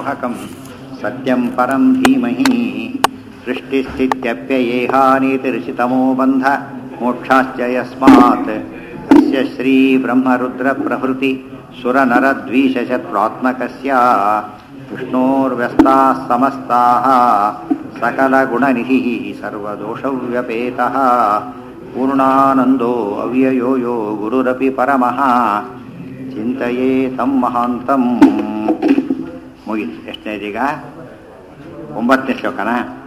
कुहकं सत्यं परं धीमहि सृष्टिस्थित्यप्ययेहानीतिर्षितमो बन्ध मोक्षाश्च यस्मात् तस्य श्रीब्रह्मरुद्रप्रभृति सुरनरद्वीषशत्रुत्मकस्य विष्णोर्व्यस्ताः समस्ताः सकलगुणनिधिः सर्वदोषव्यपेतः पूर्णानन्दो अव्ययो यो गुरुरपि परमः ಚಿಂತೆಯೇ ತಮ್ಮ ಮಹಾಂತಂ. ಮುಗಿತು. ಎಷ್ಟನೇದೀಗ? 9ನೇ ಶ್ಲೋಕನ.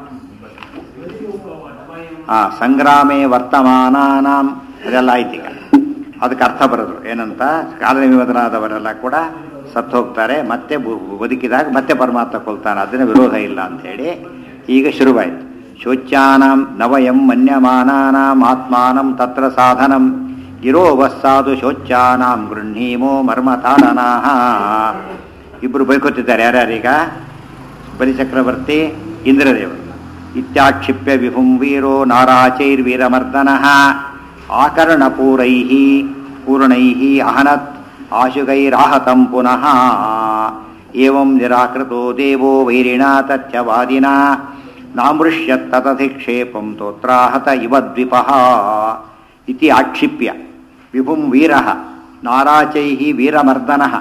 ಸಂಗ್ರಾಮೇ ವರ್ತಮಾನಾನಾಂ ಅದೆಲ್ಲ ಆಯ್ತೀಗ. ಅದಕ್ಕೆ ಅರ್ಥ ಬರೋದು ಏನಂತ, ಕಾಲನಿಮಿತರಾದವರೆಲ್ಲ ಕೂಡ ಸತ್ತು ಹೋಗ್ತಾರೆ, ಮತ್ತೆ ಬದುಕಿದಾಗ ಮತ್ತೆ ಪರಮಾತ್ಮ ಕೊಲ್ತಾನೆ, ಅದನ್ನ ವಿರೋಧ ಇಲ್ಲ ಅಂಥೇಳಿ ಈಗ ಶುರುವಾಯಿತು. ಶೋಚ್ಯಾನಾಂ ನವಯಂ ಮನ್ಯಮಾನಾನಾಂ ಆತ್ಮಾನಂ ತತ್ರ ಸಾಧನಂ ಗಿರೋವಸ್ಸಾದು ಶೋಚ್ಯಾನಾಂ ಗೃಹೀಮೋ ಮರ್ಮತಾಡನಾಹ. ಇಬ್ಬರು ಬೈಕೋತಿದ್ದಾರೆ. ಯಾರ್ಯಾರೀಗ? ಬಲಿಚಕ್ರವರ್ತಿ, ಇಂದ್ರದೇವರು. ಇತ್ಯಾಕ್ಷಿಪ್ಯ ವಿಭುಂ ವೀರೋ ನಾರಾಚೈರ್ವೀರಮರ್ದನಃ ಆಕರ್ಣಪೂರೈಃ ಪೂರ್ಣೈಃ ಅಹನತ್ ಆಶುಗೈರಾಹತಂ ಪುನಃ ಏವಂ ನಿರಾಕೃತೋ ದೇವೋ ವೈರಿಣಾ ತಥ್ಯವಾದಿನಾ ನಾಮೃಷ್ಯತ್ ತತಧಿಕ್ಷೇಪಂ ತೋತ್ರಾಹತ ಇವ ದ್ವಿಪಃ ಇತಿ ಆಕ್ಷಿಪ್ಯ ವಿಭುಂ ವೀರಃ ನಾರಾಚೈಃ ವೀರಮರ್ದನಃ.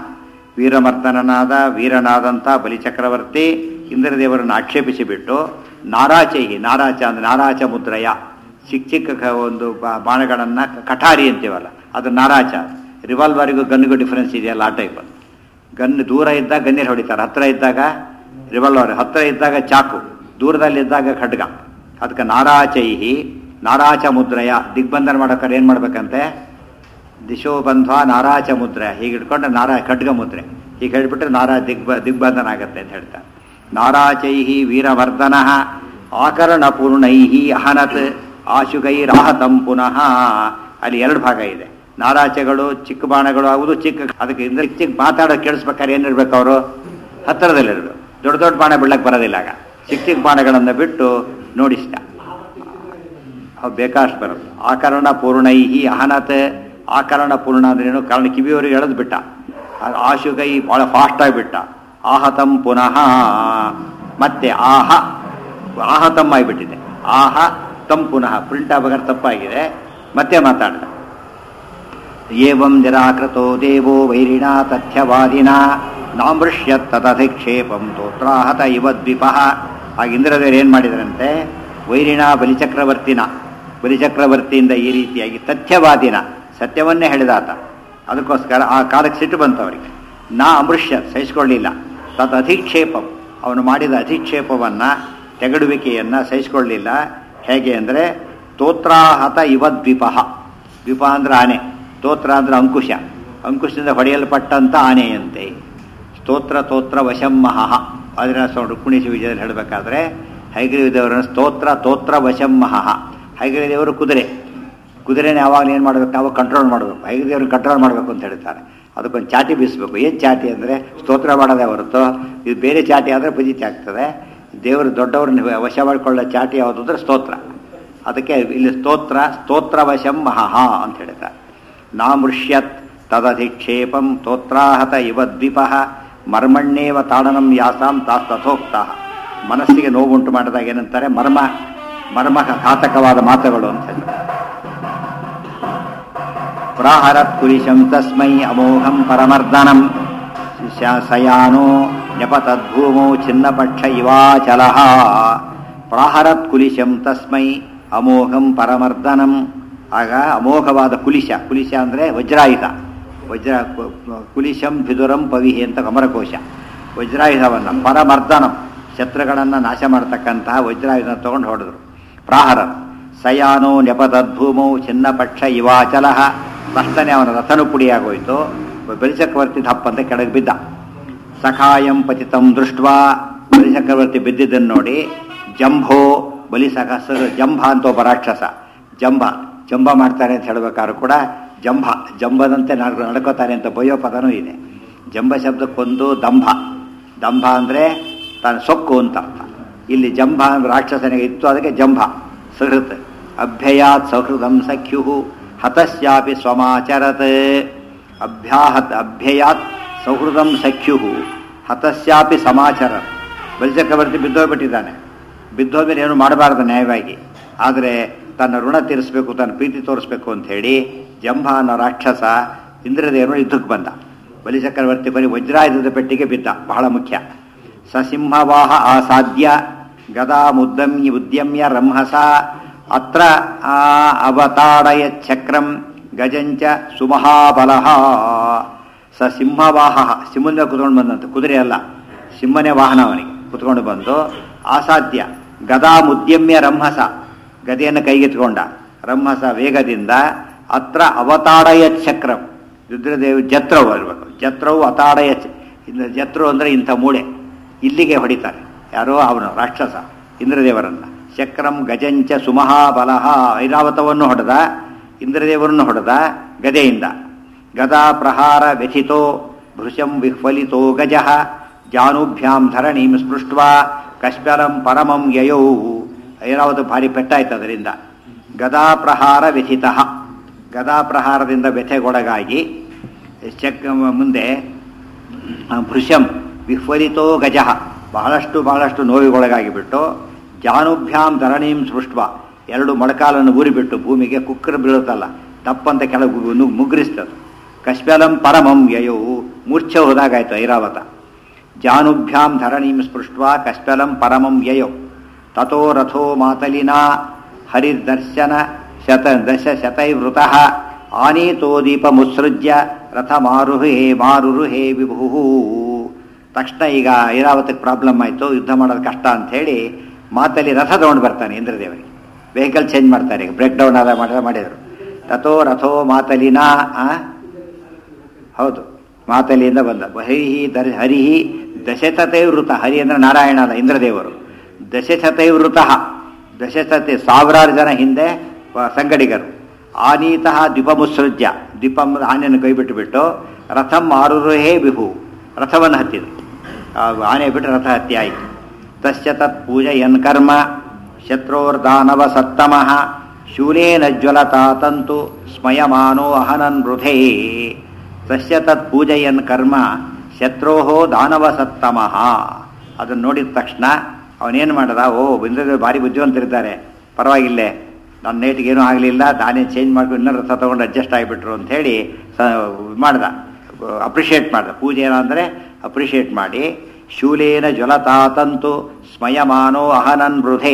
ವೀರನಾದಂಥ ಬಲಿಚಕ್ರವರ್ತಿ ಇಂದ್ರದೇವರನ್ನು ಆಕ್ಷೇಪಿಸಿಬಿಟ್ಟು ನಾರಾಚೈಹಿ, ನಾರಾಚ ಅಂದರೆ ನಾರಾಚ ಮುದ್ರಯ, ಚಿಕ್ಕ ಚಿಕ್ಕ ಒಂದು ಬಾಣಗಳನ್ನು ಕಠಾರಿ ಅಂತೀವಲ್ಲ, ಅದು ನಾರಾಚ. ರಿವಾಲ್ವರ್ಗೂ ಗನ್ನಿಗೂ ಡಿಫರೆನ್ಸ್ ಇದೆಯಲ್ಲ, ಆ ಟೈಪ್. ಗನ್ ದೂರ ಇದ್ದಾಗ ಗನ್ನಿರು ಹೊಡಿತಾರೆ, ಹತ್ತಿರ ಇದ್ದಾಗ ರಿವಾಲ್ವರ್, ಹತ್ತಿರ ಇದ್ದಾಗ ಚಾಕು, ದೂರದಲ್ಲಿದ್ದಾಗ ಖಡ್ಗ. ಅದಕ್ಕೆ ನಾರಾಚೈಹಿ ನಾರಾಚ ಮುದ್ರಯ. ದಿಗ್ಬಂಧನ ಮಾಡೋಕ್ಕಾರೆ ಏನು ಮಾಡ್ಬೇಕಂತೆ? ದಿಶೋಬಂಧ ನಾರಾಚ ಮುದ್ರೆ ಹೀಗೆ ಇಟ್ಕೊಂಡ್ರೆ ಖಡ್ಗ ಮುದ್ರೆ, ಹೀಗೆ ಹೇಳಿಬಿಟ್ರೆ ದಿಗ್ಬಂಧನ ಆಗತ್ತೆ ಅಂತ ಹೇಳ್ತಾರೆ. ನಾರಾಚೈಹಿ ವೀರವರ್ಧನಃ ಆಕರ್ಣಪೂರ್ಣೈಹಿ ಅಹನತ್ ಆಶುಗೈರಾಹತಂ ಪುನಃ. ಅಲ್ಲಿ 2 ಭಾಗ ಇದೆ. ನಾರಾಚಗಳು ಚಿಕ್ಕ ಬಾಣಗಳು ಆಗುವುದು, ಅದಕ್ಕೆ ಚಿಕ್ಕ ಮಾತಾಡೋ ಕೇಳಿಸ್ಬೇಕಾದ್ರೆ ಏನಿರ್ಬೇಕು? ಅವರು ಹತ್ತಿರದಲ್ಲಿರ್ಬೇಕು. ದೊಡ್ಡ ದೊಡ್ಡ ಬಾಣ ಬಿಡ್ಲಕ್ಕೆ ಬರೋದಿಲ್ಲ. ಆಗ ಚಿಕ್ಕ ಚಿಕ್ಕ ಬಾಣಗಳನ್ನು ಬಿಟ್ಟು ನೋಡಿಷ್ಟ ಬೇಕಾಷ್ಟು ಬರುತ್ತೆ. ಆಕರ್ಣ ಪೂರ್ಣೈಹಿ ಅಹನತ್. ಆಕರ್ಣ ಪೂರ್ಣ ಅಂದ್ರೇನು? ಕಾರಣ ಕಿವಿಯವರಿಗೆ ಎಳೆದು ಬಿಟ್ಟ. ಆಶುಗೈ ಭಾಳ ಫಾಸ್ಟಾಗಿ ಬಿಟ್ಟ. ಆಹತಂ ಪುನಃ. ಮತ್ತೆ ಆಹತಂ ಆಗಿಬಿಟ್ಟಿದೆ. ಆಹ ತಂ ಪುನಃ ಪ್ರಿಂಟ್ ಆಗಬೇಕಾದ್ರೆ ತಪ್ಪಾಗಿದೆ, ಮತ್ತೆ ಮಾತಾಡ್ದ. ಏವಂ ನಿರಾಕೃತೋ ದೇವೋ ವೈರಿಣಾ ತಥ್ಯವಾದಿನಾ ನಾಮೃಷ್ಯತ್ ತದಧಿಕ್ಷೇಪಂ ತೋತ್ರಾಹತ ಇವ ದ್ವಿಪಃ. ಆಗ ಇಂದ್ರದೇವರು ಏನು ಮಾಡಿದ್ರಂತೆ? ವೈರಿಣಾ ಬಲಿಚಕ್ರವರ್ತಿಯಿಂದ ಈ ರೀತಿಯಾಗಿ ತಥ್ಯವಾದಿನ ಸತ್ಯವನ್ನೇ ಹೇಳಿದಾತ. ಅದಕ್ಕೋಸ್ಕರ ಆ ಕಾಲಕ್ಕೆ ಸಿಟ್ಟು ಬಂತವರಿಗೆ. ನಾ ಅಮೃಷ್ಯ ಸಹಿಸಿಕೊಳ್ಳಿಲ್ಲ. ತದ್ ಅಧಿಕ್ಷೇಪಂ, ಅವನು ಮಾಡಿದ ಅಧಿಕ್ಷೇಪವನ್ನು, ತೆಗಡುವಿಕೆಯನ್ನು ಸಹಿಸಿಕೊಳ್ಳಲಿಲ್ಲ. ಹೇಗೆ ಅಂದರೆ ತೋತ್ರಾಹತ ಇವ ದ್ವಿಪಃ. ದ್ವಿಪ ಅಂದ್ರೆ ಆನೆ, ಸ್ತೋತ್ರ ಅಂದ್ರೆ ಅಂಕುಶ, ಅಂಕುಶದಿಂದ ಹೊಡೆಯಲ್ಪಟ್ಟಂಥ ಆನೆಯಂತೆ. ಸ್ತೋತ್ರ ವಶಂ ಮಹಃ. ಅದರ ರುಕ್ಮಿಣಿ ವಿಜಯದಲ್ಲಿ ಹೇಳಬೇಕಾದ್ರೆ ಹೈಗ್ರೀವ ದೇವರನ್ನು ಸ್ತೋತ್ರ ವಶಂ ಮಹಃ. ಹೈಗ್ರೀವ ದೇವರು ಕುದುರೆನ ಯಾವಾಗಲೂ ಏನು ಮಾಡಬೇಕು? ನಾವು ಕಂಟ್ರೋಲ್ ಮಾಡಬೇಕು. ಹೈಗ್ರೀವ ದೇವ್ರನ್ನ ಕಂಟ್ರೋಲ್ ಮಾಡಬೇಕು ಅಂತ ಹೇಳ್ತಾರೆ. ಅದಕ್ಕೊಂದು ಚಾಟಿ ಬೀಸಬೇಕು. ಏನು ಚಾಟಿ ಅಂದರೆ ಸ್ತೋತ್ರ ಮಾಡೋದೇ ಹೊರತು ಇದು ಬೇರೆ ಚಾಟಿ ಆದರೆ ಫಜಿತಿ ಆಗ್ತದೆ. ದೇವರು ದೊಡ್ಡವ್ರನ್ನ ವಶ ಮಾಡಿಕೊಳ್ಳೋ ಚಾಟಿ ಯಾವುದು ಅಂದರೆ ಸ್ತೋತ್ರ. ಅದಕ್ಕೆ ಇಲ್ಲಿ ಸ್ತೋತ್ರ ವಶಂ ಮಹಃ ಅಂತ ಹೇಳ್ತಾರೆ. ನಾಮೃಷ್ಯತ್ ತದಧಿಕ್ಷೇಪಂ ತೋತ್ರಾಹತ ಇವ ದ್ವಿಪಃ ಮರ್ಮಣ್ಣೇವ ತಾಡನಂ ಯಾಸಾಂ ತಥೋಕ್ತಃ. ಮನಸ್ಸಿಗೆ ನೋವುಂಟು ಮಾಡಿದಾಗ ಏನಂತಾರೆ? ಮರ್ಮ ಘಾತಕವಾದ ಮಾತುಗಳು ಅಂತ ಹೇಳಿ. ಪ್ರಾಹರತ್ ಕುಲಿಶಂ ತಸ್ಮೈ ಅಮೋಘಂ ಪರಮರ್ದನಂ ಸಯಾನೋ ನ್ಯಪತದ್ಭೂಮೋ ಚಿನ್ನಪಕ್ಷ ಇವಾಚಲಃ. ಪ್ರಾಹರತ್ ಕುಲಿಶಂ ತಸ್ಮೈ ಅಮೋಘಂ ಪರಮರ್ದನಂ. ಆಗ ಅಮೋಘವಾದ ಕುಲಿಶ ಅಂದರೆ ವಜ್ರಾಯುಧ. ಕುಲಿಶಂ ಭಿದುರಂ ಪವಿಹಿ ಅಂತ ಅಮರಕೋಶ. ವಜ್ರಾಯುಧವನ್ನು ಪರಮರ್ದನಂ, ಶತ್ರುಗಳನ್ನು ನಾಶ ಮಾಡತಕ್ಕಂತಹ ವಜ್ರಾಯುಧ ತಗೊಂಡು ಹೊಡೆದ್ರು. ಪ್ರಾಹರ ಸಯಾನೋ ನ್ಯಪತದ್ಭೂಮೌ ಚಿನ್ನಪಕ್ಷ ಇವಾಚಲಃ. ತಕ್ಷಣ ಅವನ ರಥನು ಪುಡಿಯಾಗೋಯ್ತು. ಬಲಿಚಕ್ರವರ್ತಿ ದಪ್ಪಂತ ಕೆಳಗೆ ಬಿದ್ದ. ಸಖಾಯಂ ಪತಿತಂ ದೃಷ್ಟ್ವಾ. ಬಲಿಚಕ್ರವರ್ತಿ ಬಿದ್ದಿದ್ದನ್ನು ನೋಡಿ ಜಂಭೋ ಜಂಭ ಅಂತ ಒಬ್ಬ ರಾಕ್ಷಸ. ಜಂಬ ಮಾಡ್ತಾನೆ ಅಂತ ಹೇಳಬೇಕಾದ್ರೂ ಕೂಡ ಜಂಬದಂತೆ ನಡ್ಕೋತಾನೆ ಅಂತ ಬಯ್ಯೋ ಪದನೂ ಇದೆ. ಜಂಬ ಶಬ್ದಕ್ಕೊಂದು ದಂಭ ಅಂದರೆ ತಾನು ಸೊಕ್ಕು ಅಂತ ಅರ್ಥ. ಇಲ್ಲಿ ಜಂಭ ರಾಕ್ಷಸನಿಗೆ ಇತ್ತು, ಅದಕ್ಕೆ ಜಂಭ. ಸುಹೃತ್ ಅಭ್ಯಯಾತ್ ಸೌಹೃದಂ ಸಖ್ಯು ಹತಸ್ಯಾಪಿ ಸ್ವಮಾಚರತ್. ಅಭ್ಯಯಾತ್ ಸೌಹೃದಂ ಸಖ್ಯು ಹತಸ್ಯಾಪಿ ಸಮಾಚಾರ. ಬಲಿಚಕ್ರವರ್ತಿ ಬಿದ್ದೋಗ್ಬಿಟ್ಟಿದ್ದಾನೆ. ಬಿದ್ದೋದ್ಮೇಲೆ ಏನು ಮಾಡಬಾರ್ದು ನ್ಯಾಯವಾಗಿ. ಆದರೆ ತನ್ನ ಋಣ ತೀರಿಸಬೇಕು, ತನ್ನ ಪ್ರೀತಿ ತೋರಿಸ್ಬೇಕು ಅಂತ ಹೇಳಿ ಜಂಭ ಅನ್ನೋ ರಾಕ್ಷಸ ಇಂದ್ರದೇವರು ಯುದ್ಧಕ್ಕೆ ಬಂದ. ಬಲಿಚಕ್ರವರ್ತಿ ಬರೀ ವಜ್ರಾಯುಧದ ಪೆಟ್ಟಿಗೆ ಬಿದ್ದ, ಬಹಳ ಮುಖ್ಯ. ಸಸಿಂಹವಾಹ ಆಸಾದ್ಯ ಗದಾ ಉದ್ಯಮ್ಯ ರಂಹಸ ಅತ್ರ ಅವತಾಡಯ ಚಕ್ರಂ ಗಜಂಚ ಸುಮಹಾಬಲಃ. ಸಿಂಹವಾಹ, ಸಿಂಹನ ಕುತ್ಕೊಂಡು ಬಂದಂತೆ, ಕುದುರೆ ಅಲ್ಲ, ಸಿಂಹನೇ ವಾಹನ ಅವನಿಗೆ. ಕುತ್ಕೊಂಡು ಬಂದು ಆಸಾಧ್ಯ ಗದಾ ಉದ್ಯಮ್ಯ ರಂಹಸ, ಗದೆಯನ್ನು ಕೈಗೆತ್ಕೊಂಡ. ರಂಹಸ ವೇಗದಿಂದ ಅತ್ರ ಅವತಾಡಯ ಚಕ್ರಂ, ರುದ್ರದೇವ್ ಜತ್ರವು ಇರಬೇಕು. ಜತ್ರವು ಅತಾಡಯ, ಜತ್ರು ಅಂದರೆ ಇಂಥ ಮೂಳೆ, ಇಲ್ಲಿಗೆ ಹೊಡಿತಾರೆ. ಯಾರೋ ಅವನು ರಾಕ್ಷಸ ಇಂದ್ರದೇವರನ್ನ. ಚಕ್ರಂ ಗಜಂಚ ಸುಮಹಾಬಲಃ, ಐರಾವತವನ್ನು ಹೊಡೆದ, ಇಂದ್ರದೇವರನ್ನು ಹೊಡೆದ ಗದೆಯಿಂದ. ಗದಾ ಪ್ರಹಾರ ವ್ಯಥಿತೋ ಭೃಶಂ ವಿಹ್ವಲಿತೋ ಗಜಃ ಜಾನುಭ್ಯಾಂ ಧರಣೀಂ ಸ್ಪೃಷ್ಟ್ವಾ ಕಶ್ಮಲಂ ಪರಮಂ ಯಯೌ. ಐರಾವತ ಭಾರಿ ಪೆಟ್ಟಾಯ್ತು ಅದರಿಂದ. ಗದಾ ಪ್ರಹಾರ ವ್ಯಥಿತ, ಗದಾ ಪ್ರಹಾರದಿಂದ ವ್ಯಥೆಗೊಳಗಾಗಿ ಮುಂದೆ ಭೃಶಂ ವಿಹ್ವಲಿತೋ ಗಜಃ, ಬಹಳಷ್ಟು ನೋವಿಗೊಳಗಾಗಿಬಿಟ್ಟು ಜಾನುಭ್ಯಾಂ ಧರಣೀಂ ಸ್ಪೃಷ್ಟ್ವ, ಎರಡು ಮೊಳಕಾಲನ್ನು ಊರಿಬಿಟ್ಟು ಭೂಮಿಗೆ ಕುಕ್ಕರ್ ಬೀಳುತ್ತಲ್ಲ ತಪ್ಪಂತ ಕೆಳಗೆ ಮುಗ್ರಿಸ್ತದು. ಕಶ್ಮಲಂ ಪರಮಂ ಯಯೌ, ಮೂರ್ಛೆ ಹೋದಾಗಾಯ್ತು ಐರಾವತ. ಜಾನುಭ್ಯಾಂ ಧರಣೀಂ ಸ್ಪೃಷ್ಟ್ವಾ ಕಶ್ಮಲಂ ಪರಮಂ ಯಯೌ. ತಥೋ ರಥೋ ಮಾತಲಿನಾ ಹರಿದರ್ಶನ ಶತೈವೃತಃ ಆನೀತೋ ದೀಪಮುತ್ಸೃಜ್ಯ ರಥ ಮಾರುರುಹೇ ವಿಭು. ತಕ್ಷಣ ಈಗ ಐರಾವತಕ್ಕೆ ಪ್ರಾಬ್ಲಮ್ ಆಯಿತು, ಯುದ್ಧ ಮಾಡೋದು ಕಷ್ಟ ಅಂತ ಹೇಳಿ ಮಾತಲ್ಲಿ ರಥ ತಗೊಂಡು ಬರ್ತಾನೆ ಇಂದ್ರದೇವರಿಗೆ. ವೆಹಿಕಲ್ ಚೇಂಜ್ ಮಾಡ್ತಾರೆ, ಈಗ ಬ್ರೇಕ್ ಡೌನ್ ಆದ ಮಾಡಿದರು. ತಥೋ ರಥೋ ಮಾತಲಿನಾ, ಹೌದು ಮಾತಲಿಯಿಂದ ಬಂದ. ಹರಿಹಿ ದಶಶತೈವೃತ, ಹರಿ ಅಂದ್ರೆ ನಾರಾಯಣ ಅಲ್ಲ, ಇಂದ್ರದೇವರು. ದಶಶತೈವೃತ, ದಶಶತೆ ಸಾವಿರಾರು ಜನ ಹಿಂದೆ ಸಂಗಡಿಗರು. ಆನೀತಃ ದ್ವಿಪಮುತ್ಸೃಜ್ಯ, ದ್ವಿಪ ಆನೆಯನ್ನು ಕೈಬಿಟ್ಟು ರಥಂ ಆರುರುಹೇ ವಿಭು, ರಥವನ್ನು ಹತ್ತಿದ್ರು. ಆನೆ ಬಿಟ್ಟು ರಥ ಹತ್ಯೆ ಆಯಿತು. ತಸ್ಯ ತತ್ ಪೂಜಯನ್ ಕರ್ಮ ಶತ್ರೋರ್ದಾನವ ಸತ್ತಮಃ ಶೂಲೇನ ಜ್ವಲತಾ ತಂತು ಸ್ಮಯಮಾನೋ ಅಹನನ್ ವೃಥೇ. ತಸ್ಯ ತತ್ ಪೂಜಯನ್ ಕರ್ಮ ಶತ್ರೋಹೋ ದಾನವ ಸತ್ತಮಃ. ಅದನ್ನು ನೋಡಿದ ತಕ್ಷಣ ಅವನೇನು ಮಾಡ್ದ, ಇಂದ್ರದೇವರು ಭಾರಿ ಬುದ್ಧಿವಂತರಿದ್ದಾರೆ, ಪರವಾಗಿಲ್ಲೇ ನನ್ನ ನೇಟಿಗೆ ಏನೂ ಆಗಲಿಲ್ಲ, ತಾನೇ ಚೇಂಜ್ ಮಾಡ್ಕೊಂಡು ಇನ್ನೂ ರಥ ತೊಗೊಂಡು ಅಡ್ಜಸ್ಟ್ ಆಗಿಬಿಟ್ರು ಅಂಥೇಳಿ ಮಾಡ್ದ, ಅಪ್ರಿಷಿಯೇಟ್ ಮಾಡ್ದ. ಪೂಜೆ ಏನಂದರೆ ಅಪ್ರಿಷಿಯೇಟ್ ಮಾಡಿ ಶೂಲೇನ ಜ್ವಲತಾ ತಂತು ಸ್ಮಯಮಾನೋ ಅಹನನ್ ವೃಥೇ.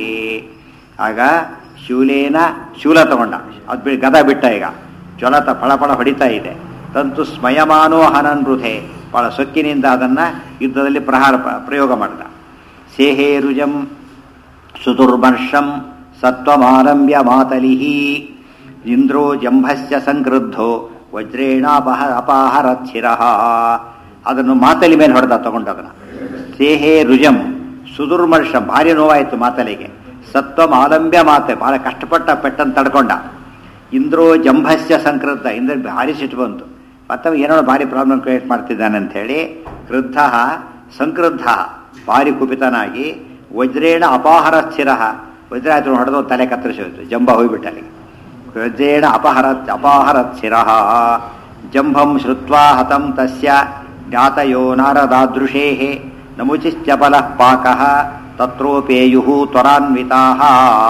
ಆಗ ಶೂಲೇನ ಶೂಲ ತಗೊಂಡ, ಅದು ಗದ ಬಿಟ್ಟ. ಈಗ ಜ್ವಲತ ಫಳಫಳ ಹೊಡಿತಾ ಇದೆ. ತಂತು ಸ್ಮಯಮಾನೋ ಅಹನನ್ ವೃಥೇ, ಭಾಳ ಸೊಕ್ಕಿನಿಂದ ಅದನ್ನು ಯುದ್ಧದಲ್ಲಿ ಪ್ರಯೋಗ ಮಾಡಿದ. ಸೇಹೇರುಜಂ ಸುದುರ್ಮರ್ಷಂ ಸತ್ವಮಾರಂಭ್ಯ ಮಾತಲಿಹಿ ಇಂದ್ರೋ ಜಂಭಸ್ಯ ಸಂಕ್ರುದ್ಧೋ ವಜ್ರೇಣ ಅಪಾಹರಚ್ಛಿರಃ. ಅದನ್ನು ಮಾತಲಿ ಮೇಲೆ ಹೊಡೆದ, ತಗೊಂಡದನ್ನು. ಸೇಹೇ ರುಜಂ ಸುದುರ್ಮರ್ಷಂ, ಭಾರಿ ನೋವಾಯಿತು ಮಾತಲಿಗೆ. ಸತ್ವಂ ಆಲಂಬ್ಯ ಮಾತೆ, ಬಹಳ ಕಷ್ಟಪಟ್ಟ ಪೆಟ್ಟನ್ನು ತಡ್ಕೊಂಡ. ಇಂದ್ರೋ ಜಂಭಸ್ಯ ಸಂಕ್ರುದ್ಧ, ಇಂದ್ರ ಭಾರಿ ಸಿಟ್ಟು ಬಂತು, ಮತ್ತು ಏನೋ ಭಾರಿ ಪ್ರಾಬ್ಲಮ್ ಕ್ರಿಯೇಟ್ ಮಾಡ್ತಿದ್ದಾನೆ ಅಂಥೇಳಿ. ಕ್ರುದ್ಧ ಸಂಕ್ರುದ್ಧ, ಭಾರಿ ಕುಪಿತನಾಗಿ. ವಜ್ರೇಣ ಅಪಾಹರಚ್ಛಿರ, ವಜ್ರಾಯುಧವನ್ನು ಹೊಡೆದು ತಲೆ ಕತ್ತರಿಸಿ ಹೋಯಿತು, ಜಂಬ ಹೋಗ್ಬಿಟ್ಟಲ್ಲಿ. ವಜ್ರೇಣ ಅಪಾಹರಚ್ಛಿರ. ಜಂಭಂ ಶ್ರುತ್ವಾ ಹತಂ ತಸ್ಯ ಜ್ಞಾತಯೋ ನಾರದಾದೃಶೇ ನಮುಚಿಶ್ಚಪಲಃ ಪಾಕಃ ತತ್ರೋಪೇಯುಃ ತ್ವರಾನ್ವಿತಾಃ.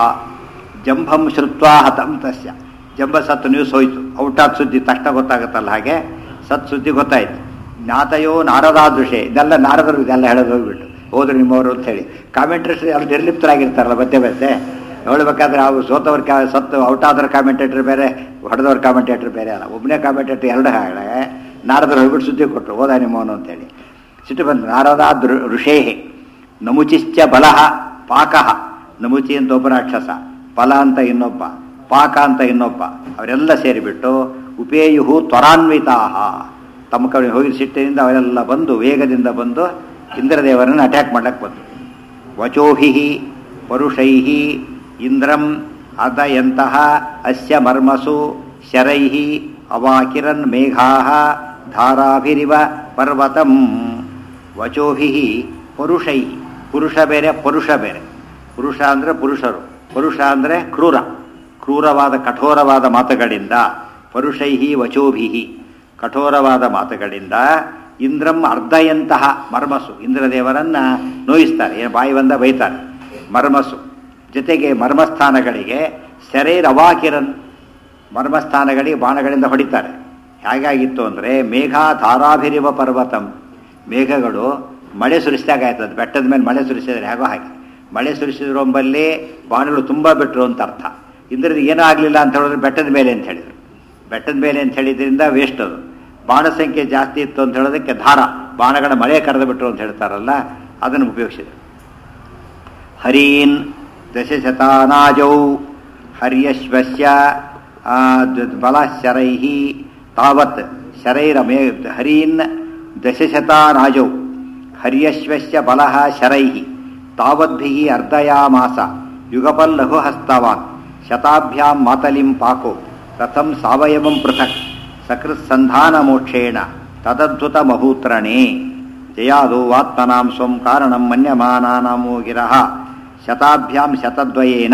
ಜಂಭಂ ಶ್ರುತ್ವಾ ಹತಂ ತಸ್ಯ, ಜಂಬ ಸತ್ತು ನ್ಯೂಸ್ ಹೋಯಿತು, ಔಟಾದ ಸುದ್ದಿ ತಕ್ಷಣ ಗೊತ್ತಾಗುತ್ತಲ್ಲ, ಹಾಗೆ ಸತ್ ಸುದ್ದಿ ಗೊತ್ತಾಯಿತು. ಜ್ಞಾತಯೋ ನಾರದಾದೃಶೇ, ಇದೆಲ್ಲ ನಾರದರು ಇದೆಲ್ಲ ಹೇಳೋದು ಹೋಗ್ಬಿಟ್ಟು ಹೋದ್ರು ನಿಮ್ಮವರು ಅಂತ ಹೇಳಿ. ಕಾಮೆಂಟ್ರೇಟರ್ ಯಾರು ನಿರ್ಲಿಪ್ತರಾಗಿರ್ತಾರಲ್ಲ ಮತ್ತೆ ಹೇಳ್ಬೇಕಾದ್ರೆ ಅವು ಸತ್ತು ಔಟಾದ್ರ ಕಾಮೆಂಟೇಟರ್ ಬೇರೆ, ಹೊಡೆದವ್ರ ಕಾಮೆಂಟೇಟರ್ ಬೇರೆ ಅಲ್ಲ. ಒಬ್ಬನೇ ಕಾಮೆಂಟೇಟರ್ ಎರಡು ಹಾಳೆ ನಾರದರು ಹೋಗ್ಬಿಟ್ಟು ಸುದ್ದಿ ಕೊಟ್ಟರು, ಹೋದ ನಿಮ್ಮವನು ಅಂತೇಳಿ ಸಿಟ್ಟು ಬಂತು. ನಾರದಾದ್ ಋಷೇಹೆ ನಮುಚಿಶ್ಚ ಬಲಃ ಪಾಕಃ, ನಮುಚಿ ಅಂತ ಒಬ್ಬ ರಾಕ್ಷಸ, ಫಲ ಅಂತ ಇನ್ನೊಬ್ಬ, ಪಾಕ ಅಂತ ಇನ್ನೊಬ್ಬ, ಅವರೆಲ್ಲ ಸೇರಿಬಿಟ್ಟು ಉಪೇಯುಹು ತ್ವರಾನ್ವಿತಾಹ, ತಮ್ಮ ಕಡೆ ಹೋಗಿ ಸಿಟ್ಟಿನಿಂದ ಅವರೆಲ್ಲ ಬಂದು ವೇಗದಿಂದ ಬಂದು ಇಂದ್ರದೇವರನ್ನು ಅಟ್ಯಾಕ್ ಮಾಡಕ್ಕೆ ಬಂತು. ವಚೋಹಿ ಪರುಷೈ ಇಂದ್ರಂ ಅದಯಂತಹ ಅಸ್ಯ ಮರ್ಮಸು ಶರೈ ಅವಾಕಿರನ್ ಮೇಘಾ ಧಾರಾಭಿರಿವ ಪರ್ವತಂ. ವಚೋಹಿ ಪರುಷೈ, ಪುರುಷ ಬೇರೆ ಪರುಷ ಬೇರೆ. ಪುರುಷ ಅಂದರೆ ಪುರುಷರು, ಪರುಷ ಅಂದರೆ ಕ್ರೂರವಾದ ಕಠೋರವಾದ ಮಾತುಗಳಿಂದ. ಪರುಷೈ ವಚೋಭಿ, ಕಠೋರವಾದ ಮಾತುಗಳಿಂದ ಇಂದ್ರಂ ಅರ್ಧಯಂತಹ ಮರ್ಮಸು, ಇಂದ್ರದೇವರನ್ನ ನೋಯಿಸ್ತಾರೆ, ಏನು ಬಾಯಿ ಬಂದ ಬೈತಾರೆ. ಮರ್ಮಸು ಜೊತೆಗೆ ಮರ್ಮಸ್ಥಾನಗಳಿಗೆ ಶರೈರವಾಕಿರನ್, ಮರ್ಮಸ್ಥಾನಗಳಿಗೆ ಬಾಣಗಳಿಂದ ಹೊಡಿತಾರೆ. ಹೇಗಾಗಿತ್ತು ಅಂದರೆ ಮೇಘ ಧಾರಾಭಿರಿವ ಪರ್ವತಂ, ಮೇಘಗಳು ಮಳೆ ಸುರಿಸಿದಾಗ ಆಯ್ತದೆ, ಬೆಟ್ಟದ ಮೇಲೆ ಮಳೆ ಸುರಿಸಿದರೆ ಹೇಗೋ ಹಾಗೆ ಮಳೆ ಸುರಿಸಿದ್ರೊಂಬಲ್ಲಿ ಬಾಣಗಳು ತುಂಬ ಬಿಟ್ಟರು ಅಂತ ಅರ್ಥ. ಇಂದ್ರದ್ದು ಏನೂ ಆಗಲಿಲ್ಲ ಅಂತ ಹೇಳಿದ್ರೆ ಬೆಟ್ಟದ ಮೇಲೆ ಅಂತ ಹೇಳಿದರು. ಬೆಟ್ಟದ ಮೇಲೆ ಅಂತ ಹೇಳಿದ್ರಿಂದ ವೇಸ್ಟ್ ಅದು. ಬಾಣ ಸಂಖ್ಯೆ ಜಾಸ್ತಿ ಇತ್ತು ಅಂತ ಹೇಳೋದಕ್ಕೆ ಧಾರ, ಬಾಣಗಳ ಮಳೆ ಕರೆದು ಬಿಟ್ಟರು ಅಂತ ಹೇಳ್ತಾರಲ್ಲ, ಅದನ್ನು ಉಪಯೋಗಿಸಿದರು. ಹರೀನ್ ದಶಶತಾನಾಜೌ ಹರ್ಯಶ್ವಸ್ಯ ಬಲಶರೈ ತಾವತ್ ಶರೈರಮೇ ಹರೀನ್ ದಶಶತಾನಾಜೌ ಹರ್ಯಶ್ವಸ್ಯ ಬಲಃ ಶರೈ ತಾವದ್ಭಿಃ ಅರ್ಧಯಾಮಾಸ ಯುಗಪಲ್ಲಘು ಹಸ್ತವಾನ್ ಶತಾಭ್ಯಾಂ ಮಾತಲಿಂ ಪಾಕೋ ರಥಂ ಸಾವಯವಂ ಪೃಥಕ್ ಸಕೃತ್ಸಂಧಾನ ಮೋಕ್ಷೇಣ ತದದ್ಭುತ ಮಹೂತ್ರಣೇ ಜಯಾದೋ ವಾತ್ಮನಾಂ ಸ್ವಂ ಕಾರಣಂ ಮನ್ಯಮಾನಾನಾಮೋ ಗಿರಃ ಶತಾಭ್ಯಾಂ ಶತದ್ವಯೇನ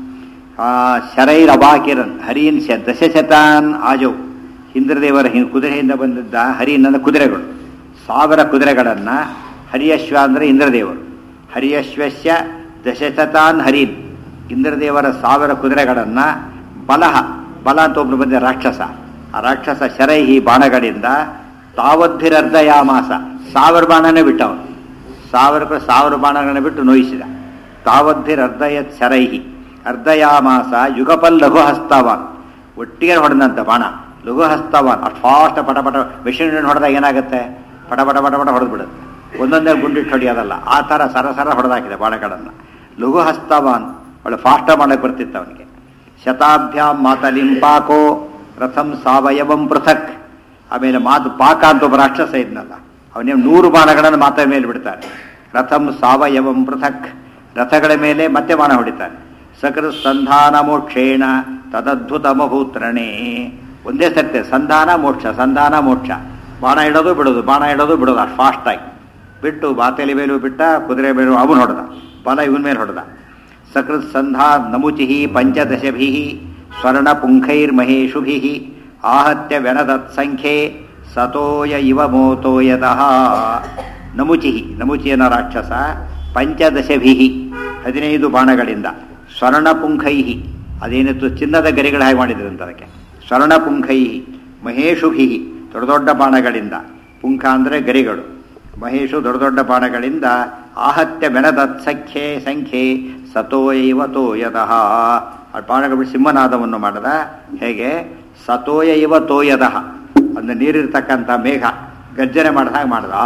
ಶರೈರವಾಕಿರನ್ ಹರೀನ್ ದಶಶತಾನ್ ಆಜೌ. ಇಂದ್ರದೇವರ ಕುದುರೆಯಿಂದ ಬಂದಿದ್ದ ಹರೀನ್ ಅಂದರೆ ಕುದುರೆಗಳು, 1000 ಕುದುರೆಗಳನ್ನು, ಹರಿಯಶ್ವ ಅಂದರೆ ಇಂದ್ರದೇವರು, ಹರಿಯಶ್ವಸ್ಯ ದಶಶತಾನ್ ಹರೀನ್, ಇಂದ್ರದೇವರ 1000 ಕುದುರೆಗಳನ್ನು ಬಲಹ, ಬಲ ಅಂತ ಒಬ್ರು ಬಂದ ರಾಕ್ಷಸ, ಆ ರಾಕ್ಷಸ ಶರೈಹಿ ಬಾಣಗಳಿಂದ ತಾವದ್ಭಿರರ್ಧಯಾಮಾಸ 1000 ಬಾಣನೇ ಬಿಟ್ಟವನು, 1000 ಬಾಣಗಳನ್ನು ಬಿಟ್ಟು ನೋಯಿಸಿದ. ತಾವದ್ಭಿರರ್ಧಯತ್ ಶರೈಹಿ ಅರ್ಧಯಾಮಾಸ ಯುಗಪಲ್ ಲಘು ಹಸ್ತವಾನ್, ಒಟ್ಟಿಗೆ ಹೊಡೆದಂತ ಬಾಣ ಲಘು ಹಸ್ತವಾನ್, ಅಷ್ಟು ಫಾಸ್ಟ್ ಪಟಪಟ ಮೆಷಿನ್ ಹೊಡೆದಾಗ ಏನಾಗುತ್ತೆ, ಪಟಪಟ ಪಟಪಟ ಹೊಡೆದ್ಬಿಡುತ್ತೆ, ಒಂದೊಂದೇ ಗುಂಡಿಟ್ಟು ಹೊಡೆಯೋದಲ್ಲ, ಆ ಥರ ಸರಸರ ಹೊಡೆದಾಕಿದೆ ಬಾಣಗಳನ್ನು. ಲಘು ಹಸ್ತವಾನ್, ಒಳ್ಳೆ ಫಾಸ್ಟ್ ಮಾಡಕ್ಕೆ ಬರ್ತಿತ್ತು ಅವನಿಗೆ. ಶತಾಭ್ಯಾಂ ಮಾತಲಿಂ ಪಾಕೋ ರಥಂ ಸಾವಯವಂ ಪೃಥಕ್. ಆಮೇಲೆ ಮಾತು ಪಾಕ ಅಂತ ಒಬ್ಬ ರಾಕ್ಷಸ ಇದ್ನಲ್ಲ, ಅವನೇ 100 ಬಾಣಗಳನ್ನು ಮಾತ ಮೇಲೆ ಬಿಡ್ತಾರೆ. ರಥಂ ಸಾವಯವಂ ಪೃಥಕ್, ರಥಗಳ ಮೇಲೆ ಮತ್ತೆ ಬಾಣ ಹೊಡಿತಾರೆ. ಸಕೃತ್ ಸಂಧಾನ ಮೋಕ್ಷೇಣ ತದದ್ಭುತ ಮಹೂತ್ರಣೇ, ಒಂದೇ ಸತ್ಯ ಸಂಧಾನ ಮೋಕ್ಷ, ಸಂಧಾನ ಮೋಕ್ಷ, ಬಾಣ ಇಡೋದು ಬಿಡೋದು, ಬಾಣ ಇಡೋದು ಬಿಡೋದು, ಅಷ್ಟು ಫಾಸ್ಟಾಗಿ ಬಿಟ್ಟು ಬಾತಲಿ ಮೇಲೂ ಬಿಟ್ಟ, ಕುದುರೆ ಮೇಲೂ ಅವನು ಹೊಡೆದ, ಬಲ ಇವನ ಮೇಲೆ ಹೊಡೆದ. ಸಕೃತ್ ಸಂಧಾ ನಮುಚಿ ಪಂಚದಶಭಿ ಸ್ವರ್ಣ ಪುಂಖೈರ್ಮಹೇಶುಭಿ ಆಹತ್ಯ ವ್ಯನದತ್ ಸಂಖ್ಯೆ ಸತೋಯ ಇವ ಮೋತೋಯತಃ. ನಮುಚಿ, ನಮುಚಿ ಅನ್ನೋ ರಾಕ್ಷಸ ಪಂಚದಶಭಿ 15 ಬಾಣಗಳಿಂದ, ಸ್ವರ್ಣ ಪುಂಖೈ, ಅದೇನಿತ್ತು ಚಿನ್ನದ ಗರಿಗಳ ಹಾಗೆ ಮಾಡಿದ್ರು ಅಂತ ಅದಕ್ಕೆ, ಸ್ವರ್ಣ ಪುಂಖೈ ಮಹೇಶುಭಿ ದೊಡ್ಡ ದೊಡ್ಡ ಬಾಣಗಳಿಂದ, ಪುಂಖ ಅಂದರೆ ಗರಿಗಳು, ಮಹೇಶು ದೊಡ್ಡ ದೊಡ್ಡ ಬಾಣಗಳಿಂದ, ಆಹತ್ಯ ಮೆಣದತ್ ಸಂಖ್ಯೆ ಸತೋಯೈವ ತೋಯದಃ, ಆ ಬಾಣಗಳು ಸಿಂಹನಾದವನ್ನು ಮಾಡದ. ಹೇಗೆ ಸತೋಯ ಇವ ತೋಯದಃ, ಅಂದ್ರೆ ನೀರಿರ್ತಕ್ಕಂಥ ಮೇಘ ಗರ್ಜನೆ ಮಾಡಿದಾಗ ಮಾಡದ.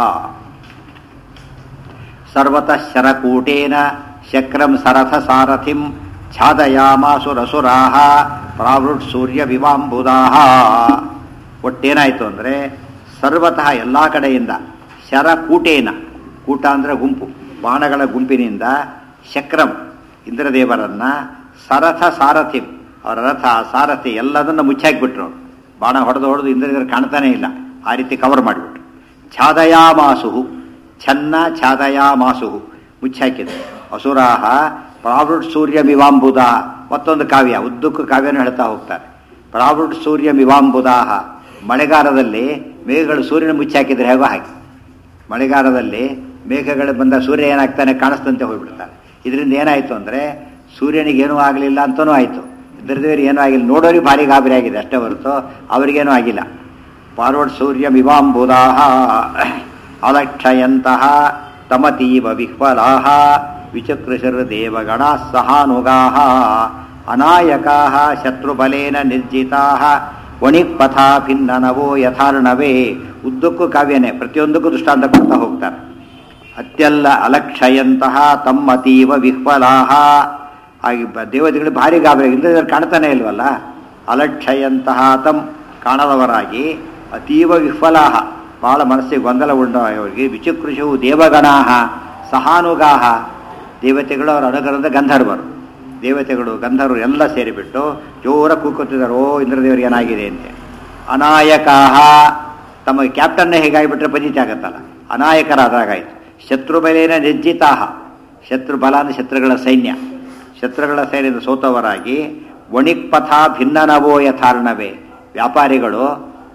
ಸರ್ವತಃ ಶರಕೂಟೇನ ಶಕ್ರಂ ಸರಥ ಸಾರಥಿಂ ಛಾದಯಾಮಾಸುರಸುರಾಹ ಪ್ರಾವೃಟ್ ಸೂರ್ಯ ವಿವಾಂಬುದಾಹ. ಒಟ್ಟೇನಾಯಿತು ಅಂದರೆ ಸರ್ವತಃ ಎಲ್ಲ ಕಡೆಯಿಂದ, ಶರಕೂಟೇನ, ಕೂಟ ಅಂದರೆ ಗುಂಪು, ಬಾಣಗಳ ಗುಂಪಿನಿಂದ, ಶಕ್ರಂ ಇಂದ್ರದೇವರನ್ನ, ಸರಥ ಸಾರಥಿ ಅವರ ರಥ ಸಾರಥಿ ಎಲ್ಲದನ್ನು ಮುಚ್ಚಾಕಿಬಿಟ್ರು. ಬಾಣ ಹೊಡೆದು ಇಂದ್ರದೇವರು ಕಾಣ್ತಾನೆ ಇಲ್ಲ, ಆ ರೀತಿ ಕವರ್ ಮಾಡಿಬಿಟ್ರು. ಛಾದಯಾಮಾಸುಹು, ಛನ್ನ ಛಾದಯಾಮಾಸುಹು ಮುಚ್ಚಾಕಿದ್ರು. ಅಸುರಾಹ ಪ್ರಾವೃಟ್ ಸೂರ್ಯ ಮಿವಾಂಬುದ, ಮತ್ತೊಂದು ಕಾವ್ಯ, ಉದ್ದಕ್ಕೂ ಕಾವ್ಯನೂ ಹೇಳ್ತಾ ಹೋಗ್ತಾರೆ. ಪ್ರಾವೃಟ್ ಸೂರ್ಯ ಮಿವಾಂಬುದಾಹ, ಮಳೆಗಾಲದಲ್ಲಿ ಮೇಘಗಳು ಸೂರ್ಯನ ಮುಚ್ಚಾಕಿದ್ರೆ ಹೇಗೋ ಹಾಗೆ, ಮಳೆಗಾಲದಲ್ಲಿ ಮೇಘಗಳು ಬಂದ ಸೂರ್ಯ ಏನಾಗ್ತಾನೆ ಕಾಣಿಸ್ತಂತೆ ಹೋಗ್ಬಿಡ್ತಾರೆ. ಇದರಿಂದ ಏನಾಯಿತು ಅಂದರೆ ಸೂರ್ಯನಿಗೇನೂ ಆಗಲಿಲ್ಲ ಅಂತನೂ ಆಯಿತು, ಇಂದ್ರದೇವರಿಗೆ ಏನೂ ಆಗಿಲ್ಲ, ನೋಡೋರಿಗೆ ಭಾರಿ ಗಾಬರಿ ಆಗಿದೆ ಅಷ್ಟೇ ಹೊರತು ಅವರಿಗೇನೂ ಆಗಿಲ್ಲ. ಪಾರ್ವಡ್ ಸೂರ್ಯ ಮಿವಾಂಬುದಾಹ ಅಲಕ್ಷಯಂತಹ ತಮತೀವ ವಿಹ್ವಲಾಹ ವಿಚಕೃಶರು ದೇವಗಣಾ ಸಹಾನುಗಾಹ ಅನಾಯಕಾಹ ಶತ್ರುಬಲೇನ ನಿರ್ಜಿತಾಹ ವಣಿಕ್ಪಥಾ ಭಿನ್ನನವೋ ಯಥಾರ್ಣವೇ. ಉದ್ದಕ್ಕೂ ಕಾವ್ಯನೇ, ಪ್ರತಿಯೊಂದಕ್ಕೂ ದೃಷ್ಟಾಂತ ಕೊಡ್ತಾ ಹೋಗ್ತಾರೆ. ಅತ್ಯಲ್ಲ ಅಲಕ್ಷಯಂತಹ ತಮ್ಮತೀವ ವಿಹ್ವಲಾಹ, ಹಾಗೆ ದೇವತೆಗಳು ಭಾರಿ ಗಾಬರಿ, ಇಂದ್ರದೇವರು ಕಾಣ್ತಾನೆ ಇಲ್ವಲ್ಲ, ಅಲಕ್ಷಯಂತಹ ತಮ್ ಕಾಣದವರಾಗಿ, ಅತೀವ ವಿಹ್ವಲಾಹ ಬಹಳ ಮನಸ್ಸಿಗೆ ಗೊಂದಲ ಉಂಟವರಿಗೆ, ವಿಚಕೃಷವು ದೇವಗಣಾಹ ಸಹಾನುಗಾಹ, ದೇವತೆಗಳು ಅವರ ಅನುಗ್ರಹದ ಗಂಧರ್ವರು, ದೇವತೆಗಳು ಗಂಧರ್ವರು ಎಲ್ಲ ಸೇರಿಬಿಟ್ಟು ಜೋರ ಕೂಗುತ್ತಿದ್ದಾರೆ, ಓ ಇಂದ್ರದೇವರಿಗೆ ಏನಾಗಿದೆ ಅಂತೆ. ಅನಾಯಕಾಹ, ತಮಗೆ ಕ್ಯಾಪ್ಟನ್ನೇ ಹೇಗಾಗಿಬಿಟ್ರೆ ಪಂಜಿತ ಆಗತ್ತಲ್ಲ, ಅನಾಯಕರಾದಾಗಾಯಿತು. ಶತ್ರುಬಲೇನ ನಿರ್ಜಿತಾಹ, ಶತ್ರುಬಲ ಅಂದರೆ ಶತ್ರುಗಳ ಸೈನ್ಯ, ಶತ್ರುಗಳ ಸೈನ್ಯದ ಸೋತವರಾಗಿ. ವಣಿಕ್ಪಥ ಭಿನ್ನನವೋ ಯಥಾರ್ಣವೇ, ವ್ಯಾಪಾರಿಗಳು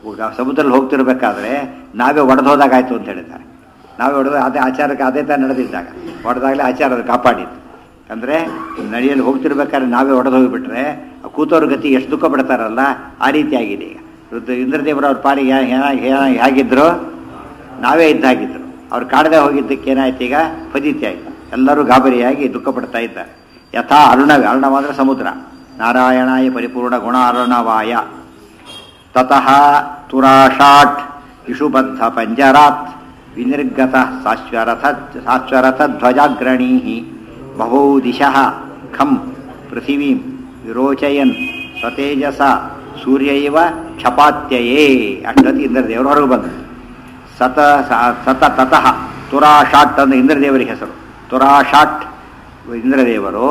ಸಮುದ್ರದಲ್ಲಿ ಹೋಗ್ತಿರ್ಬೇಕಾದ್ರೆ ನಾವೇ ಒಡೆದೋದಾಗಾಯ್ತು ಅಂತ ಹೇಳಿದ್ದಾರೆ. ನಾವೇ ಹೊಡೆದು ಅದೇ ಆಚಾರಕ್ಕೆ ಅದೇ ತಾನು ನಡೆದಿದ್ದಾಗ ಹೊಡೆದಾಗಲೇ ಆಚಾರದ ಕಾಪಾಡಿದ್ದು. ಅಂದರೆ ನಡಿಯಲ್ಲಿ ಹೋಗ್ತಿರ್ಬೇಕಾದ್ರೆ ನಾವೇ ಹೊಡೆದು ಹೋಗಿಬಿಟ್ರೆ ಕೂತವ್ರ ಗತಿ ಎಷ್ಟು ದುಃಖ ಪಡ್ತಾರಲ್ಲ, ಆ ರೀತಿ ಆಗಿದೆ ಈಗ. ಇಂದ್ರದೇವರು ಅವ್ರ ಪಾರಿಗೆ ಹೇಗಿದ್ರು, ನಾವೇ ಇದ್ದಾಗಿದ್ರು. ಅವ್ರು ಕಾಡದೆ ಹೋಗಿದ್ದಕ್ಕೆ ಏನಾಯ್ತು, ಈಗ ಫಜಿತಿ ಆಯಿತು. ಎಲ್ಲರೂ ಗಾಬರಿಯಾಗಿ ದುಃಖ ಪಡ್ತಾ ಇದ್ದಾರೆ. ಯಥಾ ಅರುಣವೇ, ಅರುಣವಾದ್ರೆ ಸಮುದ್ರ. ನಾರಾಯಣಾಯ ಪರಿಪೂರ್ಣ ಗುಣ ಅರುಣವಾಯ. ತತಃ ತುರಾಷಾಟ್ ಇಷುಬದ್ಧ ಪಂಜರಾತ್ ವಿನಿರ್ಗತ ಸಾಶ್ವರಥ ಧ್ವಜಾಗ್ರಣೀ ಬಹೂ ದಿಶಃ ಖಂ ಪೃಥಿವೀಂ ವಿರೋಚಯನ್ ಸ್ವತೇಜಸ ಸೂರ್ಯೈವ ಕ್ಷಪಾತ್ಯಯೇ. ಅಷ್ಟೊತ್ತಿ ಇಂದ್ರದೇವರು ಹೊರಗೆ ಬಂದರು. ತತಃ ತುರಾಷಾಟ್ ಅಂದ್ರೆ ಇಂದ್ರದೇವರಿಗೆ ಹೆಸರು. ತುರಾಷಾಟ್ ಇಂದ್ರದೇವರು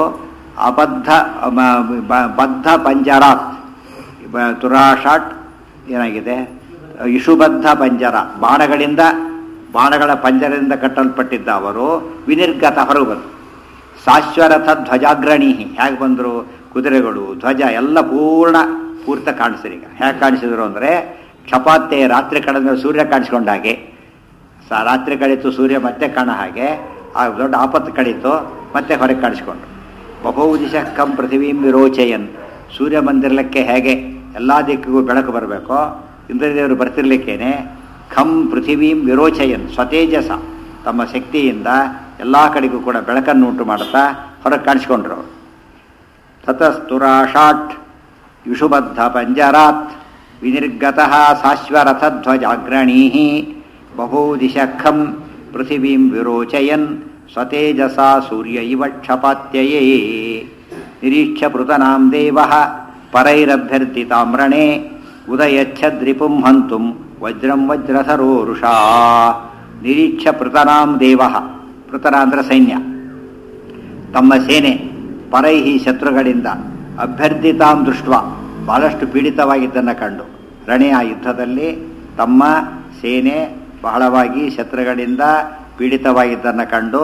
ಬದ್ಧ ಪಂಜರಾತ್. ತುರಾಷಾಟ್ ಏನಾಗಿದೆ, ಇಷುಬದ್ಧ ಪಂಜರ, ಬಾಣಗಳ ಪಂಜರದಿಂದ ಕಟ್ಟಲ್ಪಟ್ಟಿದ್ದ ಅವರು ವಿನಿರ್ಗತ ಹೊರಗೆ ಬಂದರು. ಶಾಶ್ವರಥ ಧ್ವಜಾಗ್ರಣಿ, ಹೇಗೆ ಬಂದರು, ಕುದುರೆಗಳು ಧ್ವಜ ಎಲ್ಲ ಪೂರ್ತ ಕಾಣಿಸ್ತಾರೆ. ಈಗ ಹೇಗೆ ಕಾಣಿಸಿದ್ರು ಅಂದರೆ ಕ್ಷಪಾತ್ಯ, ರಾತ್ರಿ ಕಳೆದ ಸೂರ್ಯ ಕಾಣಿಸ್ಕೊಂಡ ಹಾಗೆ. ರಾತ್ರಿ ಕಳೀತು, ಸೂರ್ಯ ಮತ್ತೆ ಕಾಣ ಹಾಗೆ, ಆ ದೊಡ್ಡ ಆಪತ್ತು ಕಳೀತು, ಮತ್ತೆ ಹೊರಗೆ ಕಾಣಿಸ್ಕೊಂಡ್ರು. ಬಹೂ ದಿಶಃ ಕಂ ಪೃಥಿವೀಂ ವಿರೋಚಯನ್, ಸೂರ್ಯ ಬಂದಿರಲಿಕ್ಕೆ ಹೇಗೆ ಎಲ್ಲ ದಿಕ್ಕಿಗೂ ಬೆಳಕು ಬರಬೇಕೋ, ಇಂದ್ರದೇವರು ಬರ್ತಿರ್ಲಿಕ್ಕೇನೆ ಖಂ ಪೃಥಿವೀಂ ವಿರೋಚಯನ್ ಸ್ವತೇಜಸ, ತಮ್ಮ ಶಕ್ತಿಯಿಂದ ಎಲ್ಲ ಕಡೆಗೂ ಕೂಡ ಬೆಳಕನ್ನು ಉಂಟು ಮಾಡುತ್ತಾ ಹೊರಗೆ ಕಾಣಿಸ್ಕೊಂಡ್ರು. ತತಸ್ತುರಾಷಾಟ್ ವಿಷುಬದ್ಧ ಪಂಜರಾತ್ ವಿನಿರ್ಗತಃ ಶಾಶ್ವರಥಧ್ವಜಾಗ್ರಣೀ ಬಹೂ ದಿಶಃ ಪೃಥಿವೀಂ ವಿರೋಚಯನ್ ಸ್ವತೇಜಸ ಸೂರ್ಯ ಇವ ಕ್ಷಪಾತ್ಯಯೇ. ನಿರೀಕ್ಷ್ಯ ಪೃತನಾಂ ದೇವಃ ಪರೈರಭ್ಯರ್ಥಿತಾಮ್ರಣೇ ಉದಯಚ್ಛದ್ರಿಪುಂ ಹಂತುಂ ವಜ್ರಂ ವಜ್ರಧರೋರುಷಾ. ನಿರೀಕ್ಷ್ಯ ಪೃತನಾಂ ದೇವಃ, ಪೃತನ ಅಂದ್ರೆ ಸೈನ್ಯ, ತಮ್ಮ ಸೇನೆ ಪರೈಹಿ ಶತ್ರುಗಳಿಂದ ಅಭ್ಯರ್ಥಿತಾಂ ದೃಷ್ಟ, ಬಹಳಷ್ಟು ಪೀಡಿತವಾಗಿದ್ದನ್ನು ಕಂಡು, ರಣೆ ಆ ಯುದ್ಧದಲ್ಲಿ ತಮ್ಮ ಸೇನೆ ಬಹಳವಾಗಿ ಶತ್ರುಗಳಿಂದ ಪೀಡಿತವಾಗಿದ್ದನ್ನು ಕಂಡು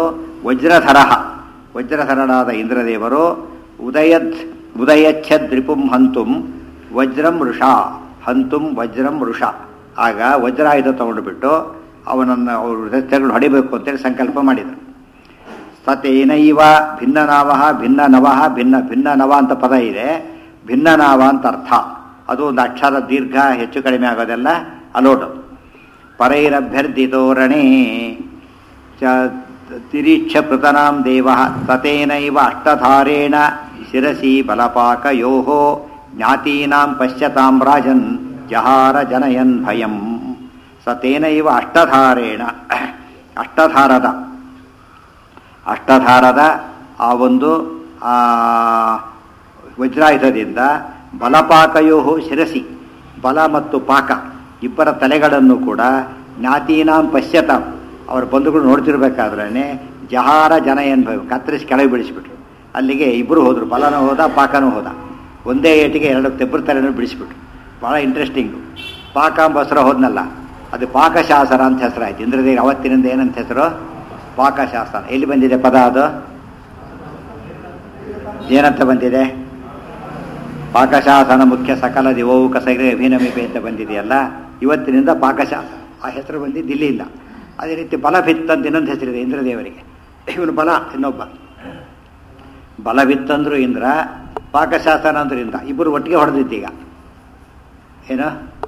ವಜ್ರಧರನಾದ ಇಂದ್ರದೇವರು ಉದಯಚ್ಛದ್ರಿಪುಂ ಹಂತುಂ ವಜ್ರಂ ವೃಷಾ, ಹಂತುಂ ವಜ್ರಂ ವೃಷ, ಆಗ ವಜ್ರಾಯುಧ ತಗೊಂಡುಬಿಟ್ಟು ಅವನನ್ನು ಅವರು ತೆಗೆದು ಹೊಡಿಬೇಕು ಅಂತೇಳಿ ಸಂಕಲ್ಪ ಮಾಡಿದರು. ಸತೇನೈವ ಭಿನ್ನನಾವ ಭಿನ್ನನವಃ, ಭಿನ್ನ ನವ ಅಂತ ಪದ ಇದೆ, ಭಿನ್ನನಾವ ಅಂತ ಅರ್ಥ. ಅದು ಒಂದು ಅಕ್ಷರ ದೀರ್ಘ ಹೆಚ್ಚು ಕಡಿಮೆ ಆಗೋದೆಲ್ಲ ಅಲೋಟು. ಪರೈರಭ್ಯರ್ಥಿತೋರಣೇ ತಿರೀಕ್ಷ ಪೃತನಾಂ ದೇವ ತತೇನೈವ ಅಷ್ಟಧಾರೇಣ ಶಿರಸಿ ಬಲಪಾಕಯೋ ಜ್ಞಾತೀನಾಂ ಪಶ್ಯತಾಂ ರಾಜನ್ ಜಹಾರ ಜನಯನ್ ಭಯಂ. ಸತೇನೈವ ಅಷ್ಟಧಾರೇಣ, ಅಷ್ಟಧಾರದ ಆ ಒಂದು ವಜ್ರಾಯುಧದಿಂದ ಬಲಪಾಕಯೋ ಶಿರಸಿ, ಬಲ ಮತ್ತು ಪಾಕ ಇಬ್ಬರ ತಲೆಗಳನ್ನು ಕೂಡ ಜ್ಞಾತೀನಾಂ ಪಶ್ಯತಾಂ, ಅವರ ಬಂಧುಗಳು ನೋಡ್ತಿರ್ಬೇಕಾದ್ರೇ ಜಹಾರ ಜನಯನ್ ಭಯ, ಕತ್ತರಿಸಿ ಕೆಳಗೆ ಬಿಡಿಸ್ಬಿಟ್ರು. ಅಲ್ಲಿಗೆ ಇಬ್ಬರು ಹೋದರು, ಬಲನೂ ಹೋದ ಪಾಕನೂ ಹೋದ. ಒಂದೇ ಏಟಿಗೆ ಎರಡು ತೆಬ್ಬರು ತಲೆನೂ ಬಿಡಿಸ್ಬಿಟ್ರು. ಭಾಳ ಇಂಟ್ರೆಸ್ಟಿಂಗು. ಪಾಕಾಂಬಸ್ರ ಹೋದ್ನಲ್ಲ, ಅದು ಪಾಕಶಾಸನ ಅಂತ ಹೆಸರಾಯ್ತು. ಇಂದ್ರದೇವಿ ಅವತ್ತಿನಿಂದ ಏನಂತ ಹೆಸರು, ಪಾಕಶಾಸನ. ಎಲ್ಲಿ ಬಂದಿದೆ ಪದ, ಅದು ಏನಂತ ಬಂದಿದೆ, ಪಾಕಶಾಸನ ಮುಖ್ಯ ಸಕಲ ದಿವವು ಕಸಗೆ ಅಭಿನಮಿಪೆ ಅಂತ ಬಂದಿದೆಯಲ್ಲ, ಇವತ್ತಿನಿಂದ ಪಾಕಶಾಸನ ಆ ಹೆಸರು ಬಂದಿದ್ದು ಇಲ್ಲಿಂದ. ಅದೇ ರೀತಿ ಬಲಭಿತ್ ಅಂತ ಇನ್ನೊಂದು ಹೆಸರಿದೆ ಇಂದ್ರದೇವರಿಗೆ. ಇವನು ಬಲ, ಇನ್ನೊಬ್ಬ ಬಲಭಿತ್ತಂದ್ರು ಇಂದ್ರ, ಪಾಕಶಾಸನ ಅಂದ್ರು ಇಂದ್ರ, ಇಬ್ಬರು ಒಟ್ಟಿಗೆ ಹೊಡೆದಿದ್ದೀಗ. ಏನು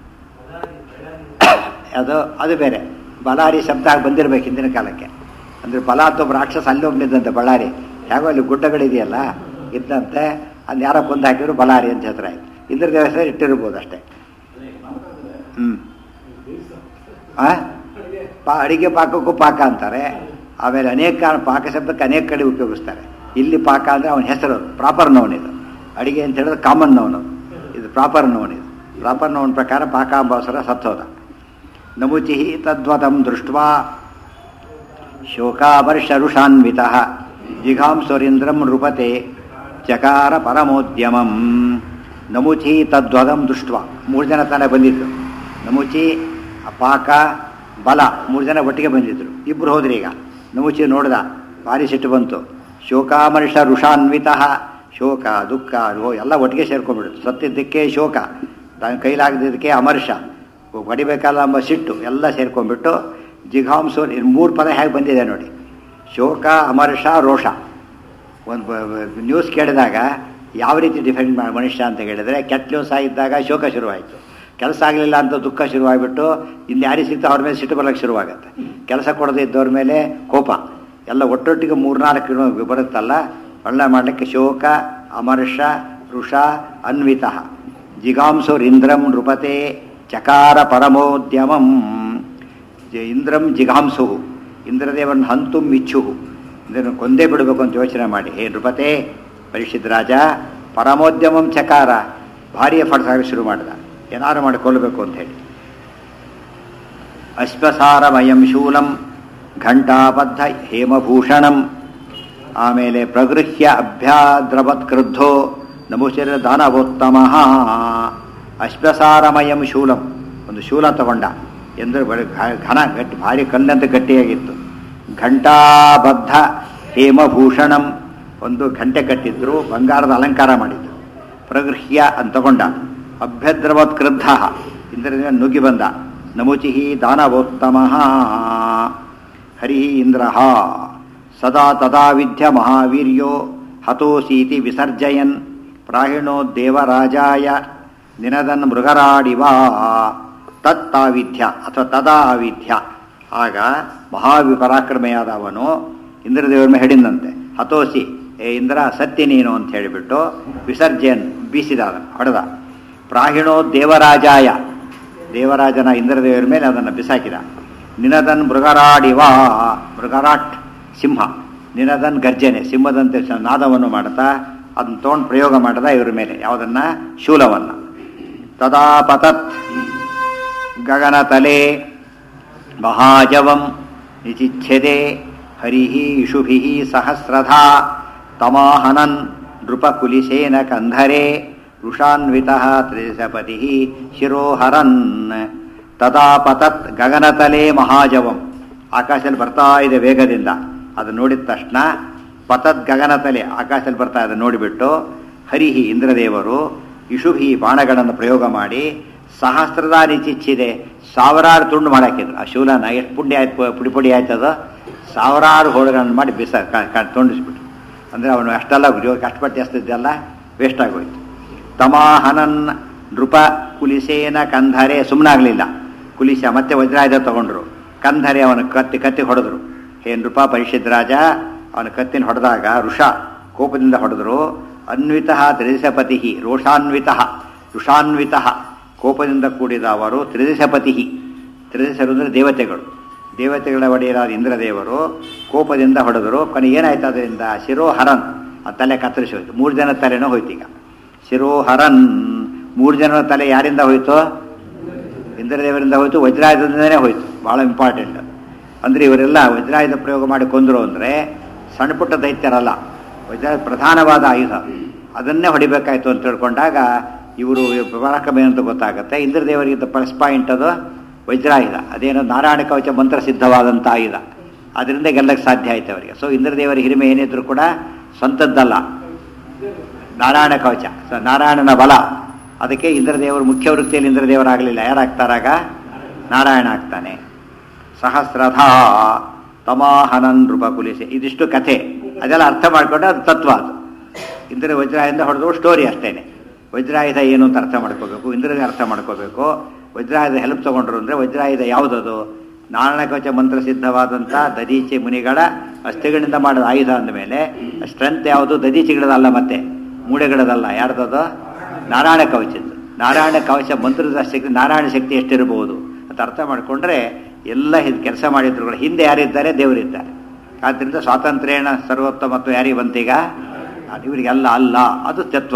ಅದು ಬೇರೆ, ಬಲಾರಿ ಶಬ್ದ ಬಂದಿರಬೇಕು ಹಿಂದಿನ ಕಾಲಕ್ಕೆ. ಅಂದರೆ ಬಲ ಅಂತ ಒಬ್ಬ ರಾಕ್ಷಸ ಅಲ್ಲಿ ಒಬ್ಬನಿದ್ದಂತೆ, ಬಳ್ಳಾರಿ ಹೇಗೋ ಅಲ್ಲಿ ಗುಡ್ಡಗಳಿದೆಯಲ್ಲ ಇದ್ದಂತೆ, ಅಲ್ಲಿ ಯಾರೋ ಕೊಂದು ಹಾಕಿದ್ರು ಬಲಾರಿ ಅಂತ ಹೆಸರಾಯ್ತು. ಇಂದ್ರದೇವ ಹೆಸರು ಇಟ್ಟಿರ್ಬೋದು ಅಷ್ಟೇ. ಅಡಿಗೆ ಪಾಕಕ್ಕೂ ಪಾಕ ಅಂತಾರೆ. ಆಮೇಲೆ ಅನೇಕ ಪಾಕ ಶಬ್ದಕ್ಕೆ ಅನೇಕ ಕಡೆ ಉಪಯೋಗಿಸ್ತಾರೆ. ಇಲ್ಲಿ ಪಾಕ ಅಂದರೆ ಅವನ ಹೆಸರು, ಪ್ರಾಪರ್ ನೌನ್ ಇದು. ಅಡಿಗೆ ಅಂತ ಹೇಳಿದ್ರೆ ಕಾಮನ್ ನೌನ್, ಇದು ಪ್ರಾಪರ್ ನೌನ್. ಇದು ಪ್ರಾಪರ್ ನೌನ್ ಪ್ರಕಾರ ಪಾಕಾಂಬಾಸುರ ಸತ್ತೋದ. ನಮುಚಿ ತದ್ವತಂ ದೃಷ್ಟ್ವಾ ಶೋಕಾವರ್ಷರುಷಾನ್ವಿತಃ ಜಿಘಾಂಸುರೀಂದ್ರಂ ನೃಪತೆ ಚಕಾರ ಪರಮೋದ್ಯಮಂ. ನಮುಚಿ ತದ್ವದಂ ದೃಷ್ಟ್ವಾ, 3 ಜನ ತಾನೇ ಬಂದಿದ್ರು. ನಮುಚಿ, ಪಾಕ, ಬಲ 3 ಜನ ಒಟ್ಟಿಗೆ ಬಂದಿದ್ರು. ಇಬ್ಬರು ಹೋದ್ರಿ. ಈಗ ನಮುಚಿ ನೋಡ್ದ, ಭಾರಿ ಸಿಟ್ಟು ಬಂತು. ಶೋಕಾಮರ್ಷ ಋಷಾನ್ವಿತಃ, ಶೋಕ ದುಃಖ ಎಲ್ಲ ಒಟ್ಟಿಗೆ ಸೇರ್ಕೊಂಡ್ಬಿಡುತ್ತೆ. ಸತ್ತಿದ್ದಕ್ಕೆ ಶೋಕ, ತನ್ನ ಕೈಲಾಗದಿದ್ದಕ್ಕೆ ಅಮರ್ಷ, ಹೊಡಿಬೇಕಲ್ಲ ಎಂಬ ಸಿಟ್ಟು ಎಲ್ಲ ಸೇರ್ಕೊಂಡ್ಬಿಟ್ಟು ಜಿಘಾಂಸು 3 ಪದ ಹೇಗೆ ಬಂದಿದೆ ನೋಡಿ. ಶೋಕ, ಅಮರ್ಷ, ರೋಷ. ಒಂದು ನ್ಯೂಸ್ ಕೇಳಿದಾಗ ಯಾವ ರೀತಿ ಡಿಫೆಂಡ್ ಮಾಡಿ ಮನುಷ್ಯ ಅಂತ ಹೇಳಿದರೆ, ಕೆಟ್ಟ ನ್ಯೂಸ್ ಆಗಿದ್ದಾಗ ಶೋಕ ಶುರುವಾಯಿತು, ಕೆಲಸ ಆಗಲಿಲ್ಲ ಅಂತ ದುಃಖ ಶುರುವಾಗಿಬಿಟ್ಟು ಇನ್ನು ಯಾರಿಗೆ ಸಿಗ್ತಾ ಅವ್ರ ಮೇಲೆ ಸಿಟ್ಟು ಬರೋಕ್ಕೆ ಶುರುವಾಗುತ್ತೆ, ಕೆಲಸ ಕೊಡದೇ ಇದ್ದವ್ರ ಮೇಲೆ ಕೋಪ, ಎಲ್ಲ ಒಟ್ಟೊಟ್ಟಿಗೆ 3-4 ಬರುತ್ತಲ್ಲ. ಒಳ್ಳೆ ಮಾಡಲಿಕ್ಕೆ ಶೋಕ, ಅಮರ್ಷ, ಋಷ, ಅನ್ವಿತ. ಜಿಗಾಂಸುರಿಂದ್ರಂ ನೃಪತೆ ಚಕಾರ ಪರಮೋದ್ಯಮಂ. ಇಂದ್ರಂ ಜಿಗಾಂಸು, ಇಂದ್ರದೇವರನ್ನು ಹಂತುಂ ಇಚ್ಛು, ಇದನ್ನು ಕೊಂದೇ ಬಿಡಬೇಕು ಅಂತ ಯೋಚನೆ ಮಾಡಿ. ಹೇ ನೃಪತೆ, ಪರೀಕ್ಷಿತ್ ರಾಜ, ಪರಮೋದ್ಯಮಂ ಚಕಾರ, ಭಾರಿ ಎಫರ್ಟ್ಸ್ ಆಗಲಿ ಶುರು ಮಾಡಿದ, ಏನಾರು ಮಾಡಿಕೊಳ್ಳಬೇಕು ಅಂತ ಹೇಳಿ. ಅಶ್ವಸಾರಮಯಂ ಶೂಲಂ ಘಂಟಾಬದ್ಧ ಹೇಮಭೂಷಣಂ. ಆಮೇಲೆ ಪ್ರಗೃಹ್ಯ ಅಭ್ಯಾದ್ರವತ್ ಕ್ರುದ್ಧೋ ನಮುಚಿರ ದಾನವೋತ್ತಮಃ. ಅಶ್ವಸಾರಮಯಂ ಶೂಲಂ, ಒಂದು ಶೂಲ ತಗೊಂಡ, ಎಂದ್ರೆ ಘನ ಗಟ್ಟಿ, ಭಾರಿ ಕಲ್ಲಂತ ಗಟ್ಟಿಯಾಗಿತ್ತು. ಘಂಟಾಬದ್ಧ ಹೇಮಭೂಷಣಂ, ಒಂದು ಗಂಟೆ ಕಟ್ಟಿದ್ರು, ಬಂಗಾರದ ಅಲಂಕಾರ ಮಾಡಿದ್ರು. ಪ್ರಗೃಹ್ಯ ಅಂತ ತಗೊಂಡ. ಅಭ್ಯದ್ರವತ್ ಕ್ರುದ್ಧ, ಇಂದ್ರನ ನುಗ್ಗಿ ಬಂದ. ನಮುಚಿಹಿ ದಾನವೋತ್ತಮಃ. ಹರಿ ಇಂದ್ರ ಸದಾ ತದಾ ವಿದ್ಯ ಮಹಾವೀರ್ಯೋ ಹತೋಸೀತಿ ವಿಸರ್ಜಯನ್ ಪ್ರಾಹಿಣೋ ದೇವರಾಜಾಯ ನಿನದನ್ ಮೃಗರಾಡಿವ. ತತ್ತಾವಿಧ್ಯ ಅಥವಾ ತದಾವಿಧ್ಯ. ಆಗ ಮಹಾವಿಪರಾಕ್ರಮೆಯಾದ ಅವನು ಇಂದ್ರದೇವರ ಮೇಲೆ ಹಿಡಿದಂತೆ. ಹತೋಸಿ, ಏ ಇಂದ್ರ ಸತ್ಯ ನೀನು ಅಂತ ಹೇಳಿಬಿಟ್ಟು ವಿಸರ್ಜಯನ್ ಬೀಸಿದ, ಹೊಡೆದ. ಪ್ರಾಹಿಣೋ ದೇವರಾಜಾಯ, ದೇವರಾಜನ ಇಂದ್ರದೇವರ ಮೇಲೆ ಅದನ್ನು ಬಿಸಾಕಿದ. ನಿನದನ್ ಮೃಗರಾಡಿವ, ಮೃಗರಾಟ್ ಸಿಂಹ, ನಿನದನ್ ಗರ್ಜನೆ, ಸಿಂಹದಂತೆ ನಾದವನ್ನು ಮಾಡ್ತಾ ಅದನ್ನು ತೊಗೊಂಡು ಪ್ರಯೋಗ ಮಾಡಿದ ಇವರ ಮೇಲೆ, ಯಾವುದನ್ನ, ಶೂಲವನ್ನು. ತದಾ ಪತತ್ ಗಗನತಲೆ ಮಹಾಜವಂ ನಿಚಿಚ್ಛೆದೆ ಹರಿಹಿ ಇಷುಭಿಹಿ ಸಹಸ್ರಧಾ ತಮಾಹನನ್ ನೃಪಕುಲಿಸೇನ ಕಂಧರೆ ವೃಷಾನ್ವಿತಃ ತ್ರಿಸಪತಿ ಶಿರೋಹರನ್. ತದಾ ಪತತ್ ಗಗನತಲೆ ಮಹಾಜವಂ, ಆಕಾಶದಲ್ಲಿ ಬರ್ತಾ ಇದೆ ವೇಗದಿಂದ. ಅದು ನೋಡಿದ ತಕ್ಷಣ ಪತತ್ ಗಗನತಲೆ, ಆಕಾಶದಲ್ಲಿ ಬರ್ತಾ ಇದೆ ನೋಡಿಬಿಟ್ಟು, ಹರಿಹಿ ಇಂದ್ರದೇವರು ಇಷುಭಿ ಬಾಣಗಳನ್ನು ಪ್ರಯೋಗ ಮಾಡಿ ಸಹಸ್ರದ ನಿಚಿಚ್ಚಿದೆ, ಸಾವಿರಾರು ತುಂಡು ಮಾಡಾಕಿದ್ರು. ಆ ಶೂಲನ ಎಷ್ಟು ಪುಂಡಿ ಆಯ್ತು, ಪುಡಿ ಆಯ್ತದ, ಸಾವಿರಾರು ಹೋಳುಗಳನ್ನು ಮಾಡಿ ತುಂಡಿಸ್ಬಿಟ್ರು. ಅಂದರೆ ಅವನು ಅಷ್ಟೆಲ್ಲ ಕಷ್ಟಪಟ್ಟು ಎಸ್ತಿದ್ದೆಲ್ಲ ವೇಸ್ಟ್ ಆಗೋಯ್ತು. ತಮಾಹನನ್ ನೃಪ ಕುಲಿಸೇನ ಕಂಧರೆ, ಸುಮ್ಮನಾಗಲಿಲ್ಲ. ಕುಲಿಸ ಮತ್ತೆ ವಜ್ರಾಯುಧ ತಗೊಂಡ್ರು. ಕಂಧರೆ ಅವನ ಕತ್ತಿ ಹೊಡೆದ್ರು. ಹೇ ನೃಪ, ಪರಿಷತ್ ರಾಜ, ಅವನ ಕತ್ತಿನ ಹೊಡೆದಾಗ ಋಷ ಕೋಪದಿಂದ ಹೊಡೆದ್ರು. ಅನ್ವಿತ ತ್ರಿದಿಶಪತಿ, ರೋಷಾನ್ವಿತ, ಋಷಾನ್ವಿತ, ಕೋಪದಿಂದ ಕೂಡಿದ ಅವರು. ತ್ರಿದಿಶಪತಿ, ತ್ರಿದಿಶರು ಅಂದರೆ ದೇವತೆಗಳು, ದೇವತೆಗಳ ಒಡೆಯರಾದ ಇಂದ್ರದೇವರು ಕೋಪದಿಂದ ಹೊಡೆದರು. ಕೊನೆಗೆ ಏನಾಯ್ತು ಅದರಿಂದ? ಶಿರೋಹರನ್, ಆ ತಲೆ ಕತ್ತರಿಸೋಯ್ತು. 3 ಜನ ತಲೆನೂ ಹೋಯ್ತು. ಈಗ ಶಿರೋಹರನ್, 3 ಜನರ ತಲೆ ಯಾರಿಂದ ಹೋಯ್ತು? ಇಂದ್ರದೇವರಿಂದ ಹೋಯ್ತು, ವಜ್ರಾಯುಧದಿಂದನೇ ಹೋಯ್ತು. ಭಾಳ ಇಂಪಾರ್ಟೆಂಟ್. ಅಂದರೆ ಇವರೆಲ್ಲ ವಜ್ರಾಯುಧ ಪ್ರಯೋಗ ಮಾಡಿ ಕೊಂದರು ಅಂದರೆ ಸಣ್ಣ ಪುಟ್ಟ ದೈತ್ಯರಲ್ಲ, ವಜ್ರಾಯುಧ ಪ್ರಧಾನವಾದ ಆಯುಧ, ಅದನ್ನೇ ಹೊಡಿಬೇಕಾಯ್ತು ಅಂತ ತಿಳ್ಕೊಂಡಾಗ ಇವರು ಪರಾಕ್ರಮ ಅಂತ ಗೊತ್ತಾಗುತ್ತೆ. ಇಂದ್ರದೇವರಿಗಿಂತ ಪ್ಲಸ್ ಪಾಯಿಂಟ್ ಅದು ವಜ್ರಾಯುಧ, ಅದೇನೋ ನಾರಾಯಣ ಕವಚ ಮಂತ್ರ ಸಿದ್ಧವಾದಂಥ ಆಯುಧ, ಅದರಿಂದ ಗೆಲ್ಲಕ್ಕೆ ಸಾಧ್ಯ ಆಯ್ತು ಅವರಿಗೆ. ಸೊ ಇಂದ್ರದೇವರ ಹಿರಿಮೆ ಏನಿದ್ರು ಕೂಡ ಸ್ವಂತದ್ದಲ್ಲ, ನಾರಾಯಣ ಕವಚ, ನಾರಾಯಣನ ಬಲ. ಅದಕ್ಕೆ ಇಂದ್ರದೇವರು ಮುಖ್ಯ ವೃತ್ತಿಯಲ್ಲಿ ಇಂದ್ರದೇವರಾಗಲಿಲ್ಲ. ಯಾರಾಗ್ತಾರಾಗ? ನಾರಾಯಣ ಆಗ್ತಾನೆ. ಸಹಸ್ರಧಾ ತಮಾಹನನ್ ನೃಪಕುಲಿಸೆ, ಇದಿಷ್ಟು ಕಥೆ. ಅದೆಲ್ಲ ಅರ್ಥ ಮಾಡಿಕೊಂಡ್ರೆ ಅದು ತತ್ವ. ಅದು ಇಂದ್ರ ವಜ್ರಾಯುಧ ಹೊಡೆದು ಸ್ಟೋರಿ ಅಷ್ಟೇನೆ. ವಜ್ರಾಯುಧ ಏನು ಅಂತ ಅರ್ಥ ಮಾಡ್ಕೋಬೇಕು, ಇಂದ್ರನೇ ಅರ್ಥ ಮಾಡ್ಕೋಬೇಕು. ವಜ್ರಾಯುಧ ಹೆಲ್ಪ್ ತಗೊಂಡ್ರು ಅಂದರೆ ವಜ್ರಾಯುಧ ಯಾವುದದು? ನಾರಾಯಣ ಕವಚ ಮಂತ್ರ ಸಿದ್ಧವಾದಂಥ ದದೀಚಿ ಮುನಿಗಳ ಅಸ್ಥಿಗಳಿಂದ ಮಾಡಿದ ಆಯುಧ ಅಂದಮೇಲೆ ಸ್ಟ್ರೆಂತ್ ಯಾವುದು? ದದೀಚಿಗಳದಲ್ಲ, ಮತ್ತೆ ಮೂಳೆಗಳದಲ್ಲ. ಯಾರ್ದದು? ನಾರಾಯಣ ಕವಚದ್ದು. ನಾರಾಯಣ ಕವಚ ಮಂತ್ರದ ಶಕ್ತಿ, ನಾರಾಯಣ ಶಕ್ತಿ ಎಷ್ಟಿರಬಹುದು ಅಂತ ಅರ್ಥ ಮಾಡಿಕೊಂಡ್ರೆ ಎಲ್ಲ ಕೆಲಸ ಮಾಡಿದ್ರು ಕೂಡ ಹಿಂದೆ ಯಾರಿದ್ದಾರೆ? ದೇವರಿದ್ದಾರೆ. ಆದ್ದರಿಂದ ಸ್ವಾತಂತ್ರ್ಯನ ಸರ್ವೋತ್ತಮತ್ವ ಯಾರಿಗೆ ಬಂತೀಗ? ಇವರಿಗೆಲ್ಲ ಅಲ್ಲ, ಅದು ತತ್ವ.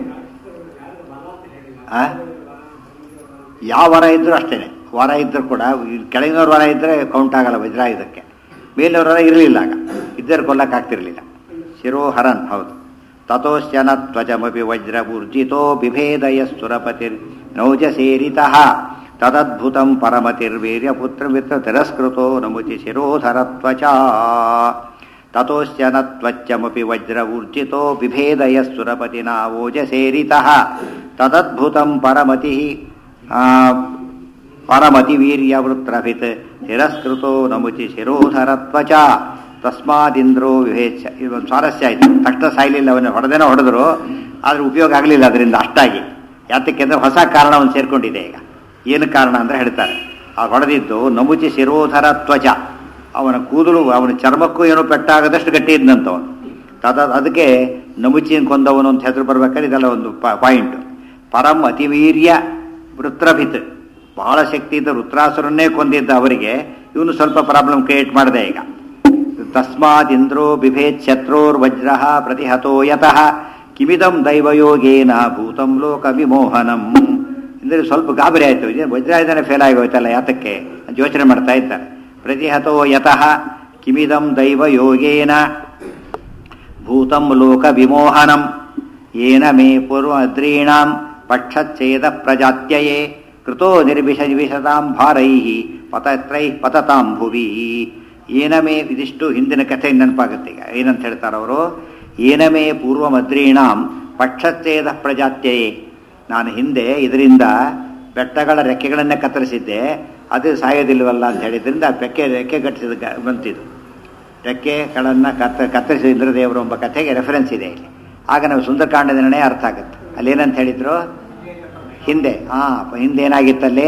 ಯಾವ ವರ ಇದ್ದರೂ ಅಷ್ಟೇನೆ. ವರ ಇದ್ದರೂ ಕೂಡ ಕೆಳಗಿನವ್ರ ವರ ಇದ್ದರೆ ಕೌಂಟ್ ಆಗಲ್ಲ ವಜ್ರಾಯುಧಕ್ಕೆ. ಮೇಲಿನವ್ರ ವರ ಇರಲಿಲ್ಲ, ಆಗ ಇದ್ದರು ಕೊಲ್ಲಕ್ಕಾಗ್ತಿರ್ಲಿಲ್ಲ. ಶಿರೋಹರನ್, ಹೌದು. ತತೋಶ್ಚನ ತ್ವಜಮಪಿ ವಜ್ರಪೂರ್ಜಿತೋ ಬಿಭೇದಯ ಸುರಪತಿರ್ ನೌಜಸೇರಿತಃ ತದದ್ಭುತಂ ಪರಮತಿರ್ವೀರ್ಯಪುತ್ರ ಮಿತ್ರ ತಿರಸ್ಕೃತೋ ನಮುಚಿ ಶಿರೋಧರತ್ವಚ. ತತೋಶ್ಚನ ತ್ವಚ್ಚಮಪಿ ವಜ್ರಪೂರ್ಜಿತೋ ಬಿಭೇದಯ ಸುರಪತಿನ ಓಜಸೇರಿತಃ ತದದ್ಭುತಂ ಪರಮತಿ ಪರಮತಿವೀರ್ಯವೃತ್ರಭಿತ್ ತಿರಸ್ಕೃತೋ ನಮುಚಿ ಶಿರೋಧರತ್ವಚ ತಸ್ಮಾದಿಂದ್ರೋ ವಿವೇಚ್ಯ. ಇದೊಂದು ಸ್ವಾರಸ್ಯ ಆಯಿತು. ತಕ್ಷಣ ಸಾಯ್ಲಿಲ್ಲ, ಅವನು ಹೊಡೆದೇನೋ ಹೊಡೆದ್ರು, ಆದರೆ ಉಪಯೋಗ ಆಗಲಿಲ್ಲ ಅದರಿಂದ ಅಷ್ಟಾಗಿ. ಯಾತಕ್ಕೆ ಅಂದರೆ ಹೊಸ ಕಾರಣ ಒಂದು ಸೇರ್ಕೊಂಡಿದೆ ಈಗ. ಏನು ಕಾರಣ ಅಂದರೆ ಹೇಳ್ತಾರೆ, ಆ ಹೊಡೆದಿದ್ದು ನಮುಚಿ ಶಿರೋಧರ ತ್ವಚ, ಅವನ ಕೂದಲು ಅವನ ಚರ್ಮಕ್ಕೂ ಏನೋ ಪೆಟ್ಟಾಗದಷ್ಟು ಗಟ್ಟಿ ಇದ್ದಂಥವನು. ಅದಕ್ಕೆ ನಮುಚಿನ ಕೊಂದವನು ಅಂತ ಹೆಸರು ಬರ್ಬೇಕಾದ್ರೆ ಇದೆಲ್ಲ ಒಂದು ಪಾಯಿಂಟ್. ಪರಂ ಅತಿವೀರ್ಯ ವೃತ್ರಭಿತ್, ಬಹಳ ಶಕ್ತಿ ಇದ್ದ ವೃತ್ರಾಸುರನ್ನೇ ಕೊಂದಿದ್ದ ಅವರಿಗೆ ಇವನು ಸ್ವಲ್ಪ ಪ್ರಾಬ್ಲಮ್ ಕ್ರಿಯೇಟ್ ಮಾಡಿದೆ ಈಗ. ತಸ್ಮಾತ್ ಇಂದ್ರೋ ಬಿಭೇತ್ ಶತ್ರೋರ್ ವಜ್ರ ಪ್ರತಿಹತೋ ಯತಃ ಕಿಮಿದಂ ದೈವಯೋಗೇನ ಭೂತಂ ಲೋಕ ವಿಮೋಹನಂ. ಅಂದರೆ ಸ್ವಲ್ಪ ಗಾಬರಿ ಆಯಿತು, ವಜ್ರಾಯುಧನೇ ಫೇಲ್ ಆಗೋಯ್ತಲ್ಲ, ಯಾತಕ್ಕೆ ಯೋಚನೆ ಮಾಡ್ತಾ ಇದ್ದಾರೆ. ಪ್ರತಿಹತೋ ಯತಃ ಕಿಮಿದಂ ದೈವಯೋಗೇನ ಭೂತಂ ಲೋಕ ವಿಮೋಹನಂ ಏನ ಮೇ ಪೂರ್ವದ್ರೀಣಾಂ ಪಕ್ಷಚ್ಛೇದ ಪ್ರಜಾತ್ಯಯೇ ಕೃತೋ ನಿರ್ವಿಷತಾಂ ಭಾರೈಃ ಪತತಾಂ ಭುವಿ. ಏನಮೇ, ಇದಿಷ್ಟು ಹಿಂದಿನ ಕಥೆ ನೆನಪಾಗುತ್ತೆ ಈಗ. ಏನಂತ ಹೇಳ್ತಾರೆ ಅವರು, ಏನಮೇ ಪೂರ್ವಮದ್ರೀಣಾಂ ಪಕ್ಷಚ್ಛೇದ ಪ್ರಜಾತ್ಯಯೇ, ನಾನು ಹಿಂದೆ ಇದರಿಂದ ಬೆಟ್ಟಗಳ ರೆಕ್ಕೆಗಳನ್ನೇ ಕತ್ತರಿಸಿದ್ದೆ, ಅದು ಸಾಯೋದಿಲ್ವಲ್ಲ ಅಂತ ಹೇಳಿದ್ರಿಂದ ರೆಕ್ಕೆ ಕಟ್ಟಿಸಿದ ಬಂತಿದ್ದು. ರೆಕ್ಕೆಗಳನ್ನು ಕತ್ತರಿಸಿದ ಇಂದ್ರದೇವರು ಎಂಬ ಕಥೆಗೆ ರೆಫರೆನ್ಸ್ ಇದೆ ಇಲ್ಲಿ. ಆಗ ನಾವು ಸುಂದರಕಾಂಡದ ನಿರ್ಣಯ ಅರ್ಥ ಆಗುತ್ತೆ. ಅಲ್ಲೇನಂತ ಹೇಳಿದ್ರು ಹಿಂದೆ, ಹಿಂದೇನಾಗಿತ್ತಲ್ಲಿ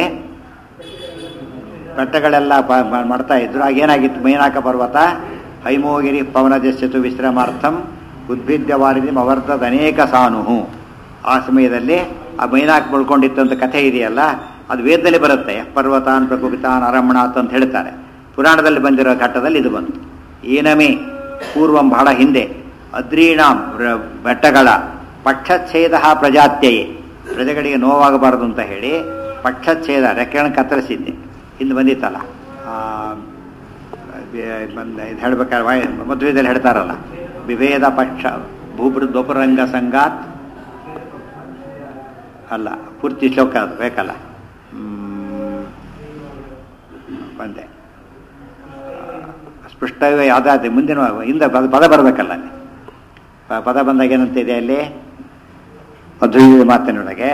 ಬೆಟ್ಟಗಳೆಲ್ಲ ಮಾಡ್ತಾ ಇದ್ರು. ಆಗೇನಾಗಿತ್ತು, ಮೈನಾಕ ಪರ್ವತ ಹೈಮೋಗಿರಿ ಪವನಜಸ್ಯತು ವಿಶ್ರಮಾರ್ಥಂ ಉದ್ಭಿದ್ಯವಾರಿದಿ ಅವರ್ಧದ ಅನೇಕ ಸಾನುಹು. ಆ ಸಮಯದಲ್ಲಿ ಆ ಮೈನಾಕ್ ಬಳ್ಕೊಂಡಿತ್ತು ಅಂತ ಕಥೆ ಇದೆಯಲ್ಲ, ಅದು ವೇದದಲ್ಲಿ ಬರುತ್ತೆ. ಪರ್ವತಾನ್ ಪ್ರಕುಪಿತಾನ್ ಅರಮಣಾತ್ ಅಂತ ಹೇಳ್ತಾರೆ. ಪುರಾಣದಲ್ಲಿ ಬಂದಿರೋ ಘಟ್ಟದಲ್ಲಿ ಇದು ಬಂತು. ಏನಮೇ ಪೂರ್ವಂ, ಬಹಳ ಹಿಂದೆ, ಅದ್ರೀಣಾಂ ಬೆಟ್ಟಗಳ ಪಕ್ಷಚ್ಛೇದ ಪ್ರಜಾತ್ಯಯೇ, ಪ್ರಜೆಗಳಿಗೆ ನೋವಾಗಬಾರದು ಅಂತ ಹೇಳಿ ಪಕ್ಷಚ್ಛೇದ ರೆಕ್ಕೆಗಳನ್ನು ಕತ್ತರಿಸಿದ್ದೆ. ಹಿಂದೆ ಬಂದಿತ್ತಲ್ಲ, ಇದು ಹೇಳ್ಬೇಕಾದ್ರೆ ಮದುವೆದಲ್ಲಿ ಹೇಳ್ತಾರಲ್ಲ, ವಿಭೇದ ಪಕ್ಷ ಭೂಭೃದ್ವಪುರಂಗ ಸಂಗಾತ್ ಅಲ್ಲ, ಪೂರ್ತಿ ಶ್ಲೋಕ ಅದು ಬೇಕಲ್ಲ, ಬಂದೆ ಸ್ಪಷ್ಟವೇ ಯಾವುದಾದ ಮುಂದಿನ ಹಿಂದೆ ಪದ ಬರಬೇಕಲ್ಲ ಅಲ್ಲಿ. ಪದ ಬಂದಾಗ ಏನಂತ ಇದೆ ಅಲ್ಲಿ ಮದುವೆ ಮಾತಿನೊಳಗೆ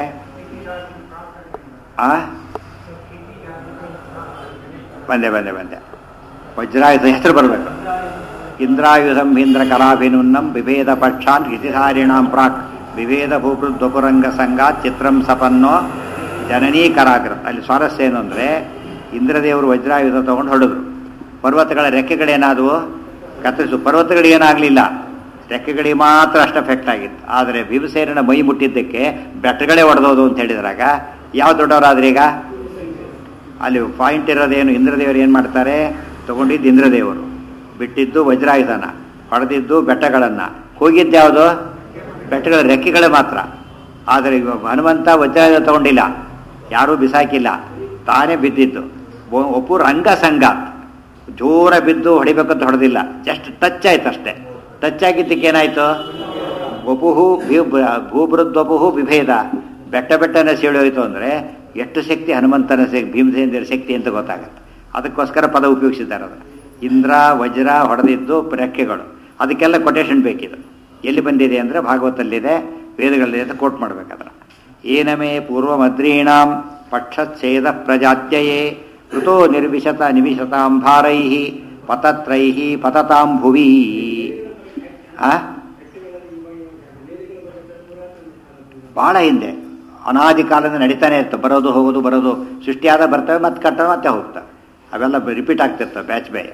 ಬಂದೆ ವಜ್ರಾಯುಧ ಹೆಸರು ಬರಬೇಕು. ಇಂದ್ರಾಯುಧಂ ಇಂದ್ರ ಕಲಾಭಿನುನ್ನಂ ವಿಭೇದ ಪಕ್ಷಾನ್ ಇತಿಹಾರಿಣಾಂ ಪ್ರಾಕ್ ವಿಭೇದ ಭೂಪೃದ್ವಪುರಂಗ ಸಂಗಾತ್ ಚಿತ್ರಂ ಸಪನ್ನೋ ಜನನೀ ಕರಾಕೃತ್. ಅಲ್ಲಿ ಸ್ವಾರಸ್ಯ ಏನು ಅಂದರೆ, ಇಂದ್ರದೇವರು ವಜ್ರಾಯುಧ ತಗೊಂಡು ಹೊಡೆದ್ರು. ಪರ್ವತಗಳ ರೆಕ್ಕೆಗಳೇನಾದವು ಕತ್ತರಿಸು. ಪರ್ವತಗಳಿಗೇನಾಗಲಿಲ್ಲ, ರೆಕ್ಕೆಗಳಿಗೆ ಮಾತ್ರ ಅಷ್ಟು ಎಫೆಕ್ಟ್ ಆಗಿತ್ತು. ಆದರೆ ಭೀಮಸೇನನ ಮೈ ಮುಟ್ಟಿದ್ದಕ್ಕೆ ಬೆಟ್ಟಗಳೇ ಒಡೆದೋದು ಅಂತ ಹೇಳಿದ್ರಾಗ ಯಾವ ದೊಡ್ಡವರಾದ್ರೆ ಈಗ ಅಲ್ಲಿ ಪಾಯಿಂಟ್ ಇರೋದೇನು, ಇಂದ್ರದೇವರು ಏನು ಮಾಡ್ತಾರೆ, ತಗೊಂಡಿದ್ದು ಇಂದ್ರದೇವರು, ಬಿಟ್ಟಿದ್ದು ವಜ್ರಾಯುಧನ, ಹೊಡೆದಿದ್ದು ಬೆಟ್ಟಗಳನ್ನು, ಹೋಗಿದ್ದು ಯಾವುದು ಬೆಟ್ಟಗಳ ರೆಕ್ಕೆಗಳೇ ಮಾತ್ರ. ಆದರೆ ಹನುಮಂತ ವಜ್ರಾಯುಧ ತಗೊಂಡಿಲ್ಲ, ಯಾರೂ ಬಿಸಾಕಿಲ್ಲ, ತಾನೇ ಬಿದ್ದಿದ್ದು. ಒಪ್ಪು ರಂಗ ಸಂಘ ಜೋರ ಬಿದ್ದು ಹೊಡಿಬೇಕಂತ ಹೊಡೆದಿಲ್ಲ, ಜಸ್ಟ್ ಟಚ್ ಆಯ್ತು ಅಷ್ಟೇ. ಟಚ್ ಆಗಿದ್ದಕ್ಕೆ ಏನಾಯ್ತು, ವಪುಹು ಭೂಭೃದ್ವಪುಹು ವಿಭೇದ, ಬೆಟ್ಟನೇ ಸೀಳೋಯ್ತು ಅಂದರೆ ಎಷ್ಟು ಶಕ್ತಿ ಹನುಮಂತನ ಭೀಮಸೇನರ ಶಕ್ತಿ ಅಂತ ಗೊತ್ತಾಗುತ್ತೆ. ಅದಕ್ಕೋಸ್ಕರ ಪದ ಉಪಯೋಗಿಸಿದ್ದಾರೆ ಅದನ್ನು. ಇಂದ್ರ ವಜ್ರ ಹೊಡೆದಿದ್ದು ರೆಕ್ಕೆಗಳು, ಅದಕ್ಕೆಲ್ಲ ಕೊಟೇಶನ್ ಬೇಕಿದೆ. ಎಲ್ಲಿ ಬಂದಿದೆ ಅಂದರೆ ಭಾಗವತಲ್ಲಿದೆ, ವೇದಗಳಲ್ಲಿದೆ ಅಂತ ಕೋಟ್ ಮಾಡಬೇಕಾದ್ರೆ. ಏನಮೇ ಪೂರ್ವಮದ್ರೀಣಾಂ ಪಕ್ಷಚ್ಛೇದ ಪ್ರಜಾತ್ಯಯೇ ಕೃತೋ ನಿಮಿಷತಾಂ ಭಾರೈಃ ಪತತ್ರೈಃ ಪತತಾಂ ಭುವಿ. ಬಹಳ ಹಿಂದೆ ಅನಾದಿ ಕಾಲದಿಂದ ನಡೀತಾನೆ ಇರ್ತವೆ, ಬರೋದು ಹೋಗೋದು ಬರೋದು, ಸೃಷ್ಟಿಯಾದ ಬರ್ತವೆ, ಮತ್ತೆ ಕಟ್ಟವೆ, ಮತ್ತೆ ಹೋಗ್ತವೆ. ಅವೆಲ್ಲ ರಿಪೀಟ್ ಆಗ್ತಿರ್ತವೆ ಬ್ಯಾಚ್ ಬ್ಯಾಚ್.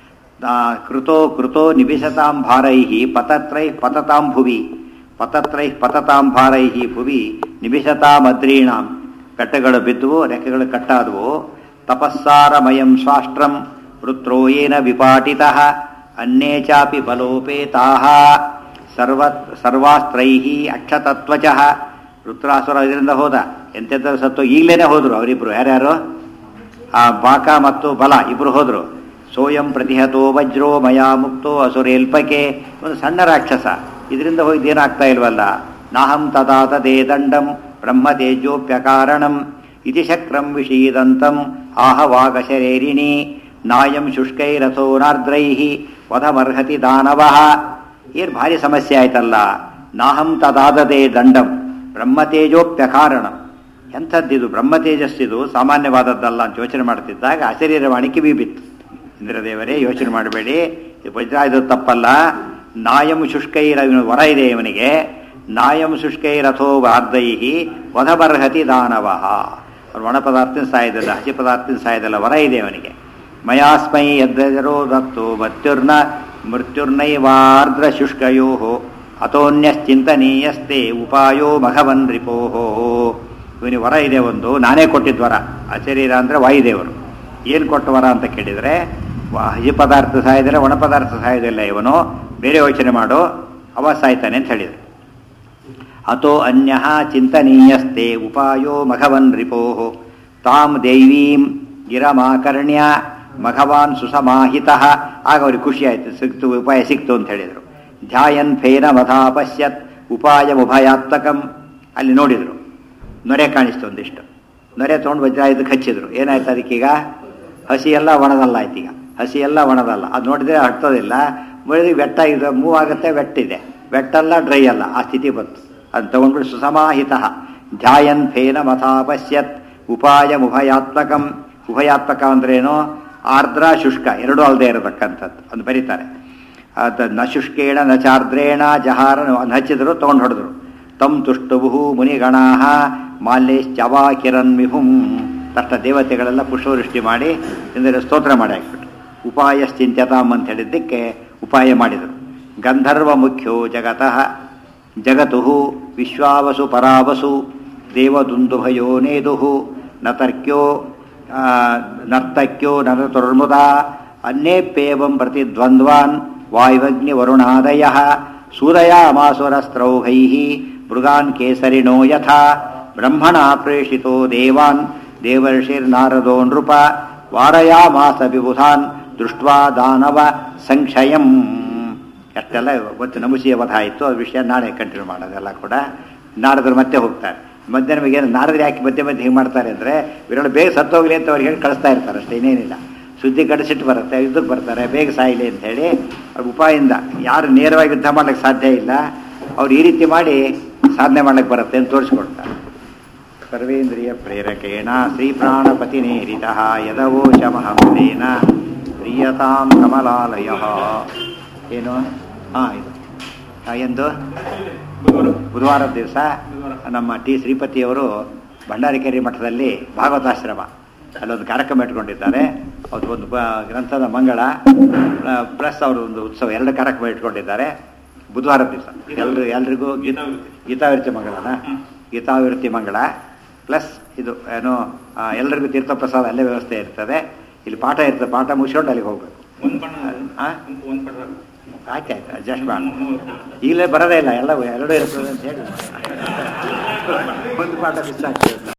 ಕೃತೋ ನಿಮಿಷತಾಂ ಭಾರೈಃ ಪತತ್ರೈಃ ಪತತಾಂ ಭುವಿ ಪತತ್ರೈಃ ಪತತಾಂ ಭಾರೈಃ ಭುವಿ ನಿಮಿಷತಾಂ ಅದ್ರೀಣಾಂ. ಬೆಟ್ಟಗಳು ಬಿದ್ದುವು, ರೆಕ್ಕೆಗಳು ಕಟ್ಟಾದವು. ತಪಸ್ಸಾರಮಯಂ ಸ್ವಾಷ್ಟ್ರಂ ವೃತ್ರೋ ಯೇನ ವಿಪಾಟಿತಃ ಅನ್ಯೇ ಚಾಪಿ ಬಲೋಪೇತಾಃ ಸರ್ವಾಸ್ತ್ರೈಃ ಅಕ್ಷತತ್ವಚಃ. ವೃತ್ರಾಸುರ ಇದರಿಂದ ಹೋದ, ಎಂತೆಂಥದ್ದು ಸತ್ತು ಈಗಲೇ ಹೋದರು ಅವರಿಬ್ಬರು. ಯಾರ್ಯಾರು, ಆ ಬಾಕ ಮತ್ತು ಬಲ ಇಬ್ಬರು ಹೋದರು. ಸೋಯಂ ಪ್ರತಿಹತೋ ವಜ್ರೋ ಮಯಾ ಮುಕ್ತೋ ಅಸುರೇಲ್ಪಕೆ, ಒಂದು ಸಣ್ಣ ರಾಕ್ಷಸ, ಇದರಿಂದ ಹೋಗಿದ್ದೇನಾಗ್ತಾ ಇಲ್ವಲ್ಲ. ನಾಹಂ ತದಾ ತದೇ ದಂಡಂ ಬ್ರಹ್ಮತೇಜೋಪ್ಯಕಾರಣಂ ಇತಿ ಶಕ್ರಂ ವಿಷೀದಂತಂ ಆಹವಾಗಶರೇರಿಣಿ ನಾಯಂ ಶುಷ್ಕೈರಥೋನಾರ್ದ್ರೈಃ ವಧಮರ್ಹತಿ ದಾನವಃ. ಏನು ಭಾರಿ ಸಮಸ್ಯೆ ಆಯ್ತಲ್ಲ. ನಾಹಂ ತದಾದದೇ ದಂಡಂ ಬ್ರಹ್ಮತೇಜೋಪ್ಯಕಾರಣಂ, ಎಂಥದ್ದಿದು ಬ್ರಹ್ಮ ತೇಜಸ್ಸಿದು ಸಾಮಾನ್ಯವಾದದ್ದಲ್ಲ ಅಂತ ಯೋಚನೆ ಮಾಡ್ತಿದ್ದಾಗ ಅಶರೀರವಾಣಿ ಕಿವಿ ಬಿತ್ತು. ಇಂದ್ರದೇವರೇ ಯೋಚನೆ ಮಾಡಬೇಡಿ, ವಜ್ರ ಇದು ತಪ್ಪಲ್ಲ. ನಾಯಂ ಶುಷ್ಕೈರ ವರ ಇದೆ ಇವನಿಗೆ. ನಾಯಂ ಶುಷ್ಕೈರಥೋ ವಾರ್ಧೈಹಿ ವಧಬರ್ಹತಿ ದಾನವ. ಅವ್ರು ಒಣ ಪದಾರ್ಥ ಸಾಯೋದಿಲ್ಲ, ಹಸಿ ಪದಾರ್ಥ ಸಾಯೋದಿಲ್ಲ, ವರ ಇದೆ ಅವನಿಗೆ. ಮಯಾಸ್ಮೈ ಯದ್ರೋ ದತ್ತು ಮೃತ್ಯುರ್ನೈವಾರ್ದ್ರ ಶುಷ್ಕಯೋ ಅತೋನ್ಯಶ್ಚಿಂತನೀಯಸ್ತೆ ಉಪಾಯೋ ಮಘವನ್ ರಿಪೋಹೋ. ಇವನಿಗೆ ವರ ಇದೆ ಒಂದು, ನಾನೇ ಕೊಟ್ಟಿದ್ದ ವರ. ಅಶರೀರ ಅಂದರೆ ವಾಯುದೇವರು. ಏನು ಕೊಟ್ಟ ವರ ಅಂತ ಕೇಳಿದರೆ, ಹಸಿ ಪದಾರ್ಥ ಸಾಯೋದಿಲ್ಲ, ಒಣ ಪದಾರ್ಥ ಸಾಯೋದಿಲ್ಲ, ಇವನು ಬೇರೆ ಯೋಚನೆ ಮಾಡು, ಅವ ಸಾಯ್ತಾನೆ ಅಂತ ಹೇಳಿದರು. ಅಥೋ ಅನ್ಯ ಚಿಂತನೀಯಸ್ತೆ ಉಪಾಯೋ ಮಘವನ್ ರಿಪೋಹೋ ತಾಂ ದೈವೀಂ ಗಿರಮಾಕರ್ಣ್ಯ ಮಘವಾನ್ ಸುಸಮಾಹಿತ. ಆಗ ಅವ್ರಿಗೆ ಖುಷಿ ಆಯಿತು, ಸಿಕ್ತು, ಉಪಾಯ ಸಿಕ್ತು ಅಂತ ಹೇಳಿದರು. ಧ್ಯಾಯನ್ ಫೇನ ಮಧಾ ಪಶ್ಯತ್ ಉಪಾಯ ಉಭಯಾತ್ಮಕಂ. ಅಲ್ಲಿ ನೋಡಿದರು, ನೊರೆ ಕಾಣಿಸ್ತು ಒಂದಿಷ್ಟು. ನೊರೆ ತೊಗೊಂಡು ವಜ್ರಾಯುಧಕ್ಕೆ ಹಚ್ಚಿದ್ರು. ಏನಾಯ್ತು ಅದಕ್ಕೀಗ? ಹಸಿ ಎಲ್ಲ ಒಣದಲ್ಲ ಆಯ್ತು. ಈಗ ಹಸಿ ಎಲ್ಲ ಒಣದಲ್ಲ, ಅದು ನೋಡಿದ್ರೆ ಹಟ್ಟೋದಿಲ್ಲ. ಮುಳಿದು ವೆಟ್ಟ ಇದು ಮೂವ್ ಆಗುತ್ತೆ, ವೆಟ್ಟಿದೆ, ವೆಟ್ಟಲ್ಲ ಡ್ರೈ ಅಲ್ಲ, ಆ ಸ್ಥಿತಿ ಬಂತು. ಅದು ತಗೊಂಡ್ಬಿಟ್ಟು ಸುಸಮಾಹಿತ ಧ್ಯಾಯನ್ ಫೇನ ಮಥಾ ಪಶ್ಯತ್ ಉಪಾಯ ಉಭಯಾತ್ಮಕಂ. ಉಭಯಾತ್ಮಕ ಅಂದ್ರೇನು? ಆರ್ದ್ರ ಶುಷ್ಕ ಎರಡೂ ಅಲ್ಲದೆ ಇರತಕ್ಕಂಥದ್ದು ಅದು ಬರೀತಾರೆ. ಅದು ನ ಶುಷ್ಕೇಣ ನ ಚಾರ್ದ್ರೇಣ ಜಹಾರ ಹಚ್ಚಿದ್ರು, ತೊಗೊಂಡು ಹೊಡೆದ್ರು. ತಂ ತುಷ್ಟುಭು ಮುನಿಗಣಾ ಮಾಲ್ಯಶ್ಚವಾ ಕಿರಣ್ ವಿಭುಂ. ತಕ್ಷಣ ದೇವತೆಗಳೆಲ್ಲ ಪುಷ್ಪವೃಷ್ಟಿ ಮಾಡಿ ಇಂದರೆ ಸ್ತೋತ್ರ ಮಾಡಿ ಹಾಕ್ಬಿಟ್ಟು ಉಪಾಯಶ್ಚಿಂತ್ಯತಾಮ್ ಅಂತ ಹೇಳಿದ್ದಕ್ಕೆ ಉಪಾಯ ಮಾಡಿದರು. ಗಂಧರ್ವ ಮುಖ್ಯೋ ಜಗತು ವಿಶ್ವಾವಸು ಪರಾವಸು ದೇವದುಂದುಭಯೋ ನೇದು ನತರ್ಕ್ಯೋ ನರ್ತಕ್ಯೋ ನರತುರ್ಮುದ ಅನ್ಯೇಪ್ಯೇವಂ ಪ್ರತಿದ್ವಂದ್ವಾನ್ ವಾಯುವಗ್ನಿ ವರುಣಾದಯ ಸೂದಯಾಮಾಸುರಸ್ತ್ರೌಘೈ ಮೃಗಾನ್ ಕೇಸರಿಣೋ ಯಥಾ ಬ್ರಹ್ಮಣ ಪ್ರೇಷಿತೋ ದೇವಾನ್ ದೇವರ್ಷಿರ್ನಾರದೋ ನೃಪ ವಾರಯಾಮಾಸ ವಿಬುಧಾನ್ ದೃಷ್ಟ್ವಾ ದಾನವ ಸಂಕ್ಷಯಂ. ಅಷ್ಟೆಲ್ಲ ಇವತ್ತು ನಮುಸಿಯ ವಧ ಆಯಿತು. ಅದು ವಿಷಯ ನಾಳೆ ಕಂಟಿನ್ಯೂ ಮಾಡೋದೆಲ್ಲ ಕೂಡ. ನಾರದರು ಮತ್ತೆ ಹೋಗ್ತಾರೆ. ಮಧ್ಯಾಹ್ನ ಬಗ್ಗೆ ನಾರದ್ರು ಯಾಕೆ ಮಧ್ಯೆ ಮಧ್ಯೆ ಹಿಂಗೆ ಮಾಡ್ತಾರೆ ಅಂದರೆ, ಇವರೆಲ್ಲ ಬೇಗ ಸತ್ತೋಗ್ಲಿ ಅಂತ ಅವ್ರಿಗೆ ಹೇಳಿ ಕಳಿಸ್ತಾ ಇರ್ತಾರೆ ಅಷ್ಟೇ, ಇನ್ನೇನಿಲ್ಲ. ಸುದ್ದಿ ಕಡಿಸಿಟ್ಟು ಬರುತ್ತೆ, ಯುದ್ಧಕ್ಕೆ ಬರ್ತಾರೆ, ಬೇಗ ಸಾಯಿಲಿ ಅಂಥೇಳಿ ಅವ್ರ ಉಪಾಯದಿಂದ. ಯಾರು ನೇರವಾಗಿ ಯುದ್ಧ ಮಾಡ್ಲಿಕ್ಕೆ ಸಾಧ್ಯ ಇಲ್ಲ, ಅವ್ರು ಈ ರೀತಿ ಮಾಡಿ ಸಾಧನೆ ಮಾಡ್ಲಿಕ್ಕೆ ಬರುತ್ತೆ ಅಂತ ತೋರಿಸ್ಕೊಡ್ತಾರೆ. ಸರ್ವೇಂದ್ರಿಯ ಪ್ರೇರಕೇಣ ಶ್ರೀ ಪ್ರಾಣಪತಿ ನೇರಿತ ಯದವೋಚಮಹಂಸೇನ ಪ್ರಿಯತಾಂ ಕಮಲಾಲಯ. ಏನು? ಇದು ಎಂದು ಬುಧವಾರದ ದಿವಸ ನಮ್ಮ ಟಿ ಶ್ರೀಪತಿಯವರು ಭಂಡಾರಿಕೆರೆ ಮಠದಲ್ಲಿ ಭಾಗವತಾಶ್ರಮ ಅಲ್ಲೊಂದು ಕಾರ್ಯಕ್ರಮ ಇಟ್ಕೊಂಡಿದ್ದಾರೆ. ಅವ್ರದ್ದು ಒಂದು ಗ್ರಂಥದ ಮಂಗಳ ಪ್ಲಸ್ ಅವರು ಒಂದು ಉತ್ಸವ, ಎರಡು ಕಾರ್ಯಕ್ರಮ ಇಟ್ಕೊಂಡಿದ್ದಾರೆ ಬುಧವಾರದ ದಿವಸ. ಎಲ್ರಿಗೂ ಗೀತಾವಿರ್ತಿ ಮಂಗಳನ, ಗೀತಾವಿರ್ತಿ ಮಂಗಳ ಪ್ಲಸ್ ಇದು ಏನು ಎಲ್ಲರಿಗೂ ತೀರ್ಥಪ್ರಸಾದ ಅಲ್ಲೇ ವ್ಯವಸ್ಥೆ ಇರ್ತದೆ. ಇಲ್ಲಿ ಪಾಠ ಇರ್ತದೆ, ಪಾಠ ಮುಗಿಸ್ಕೊಂಡು ಅಲ್ಲಿಗೆ ಹೋಗ್ಬೇಕು. ಆಯ್ತು ಅಡ್ಜಸ್ಟ್ ಮಾಡಿ. ಈಗಲೇ ಬರೋದೇ ಇಲ್ಲ, ಎರಡೂ ಇರ್ತದೆ ಅಂತ ಹೇಳಿ ಒಂದು ಪಾಠ ಮಿಸ್ ಆಗ್ತದೆ.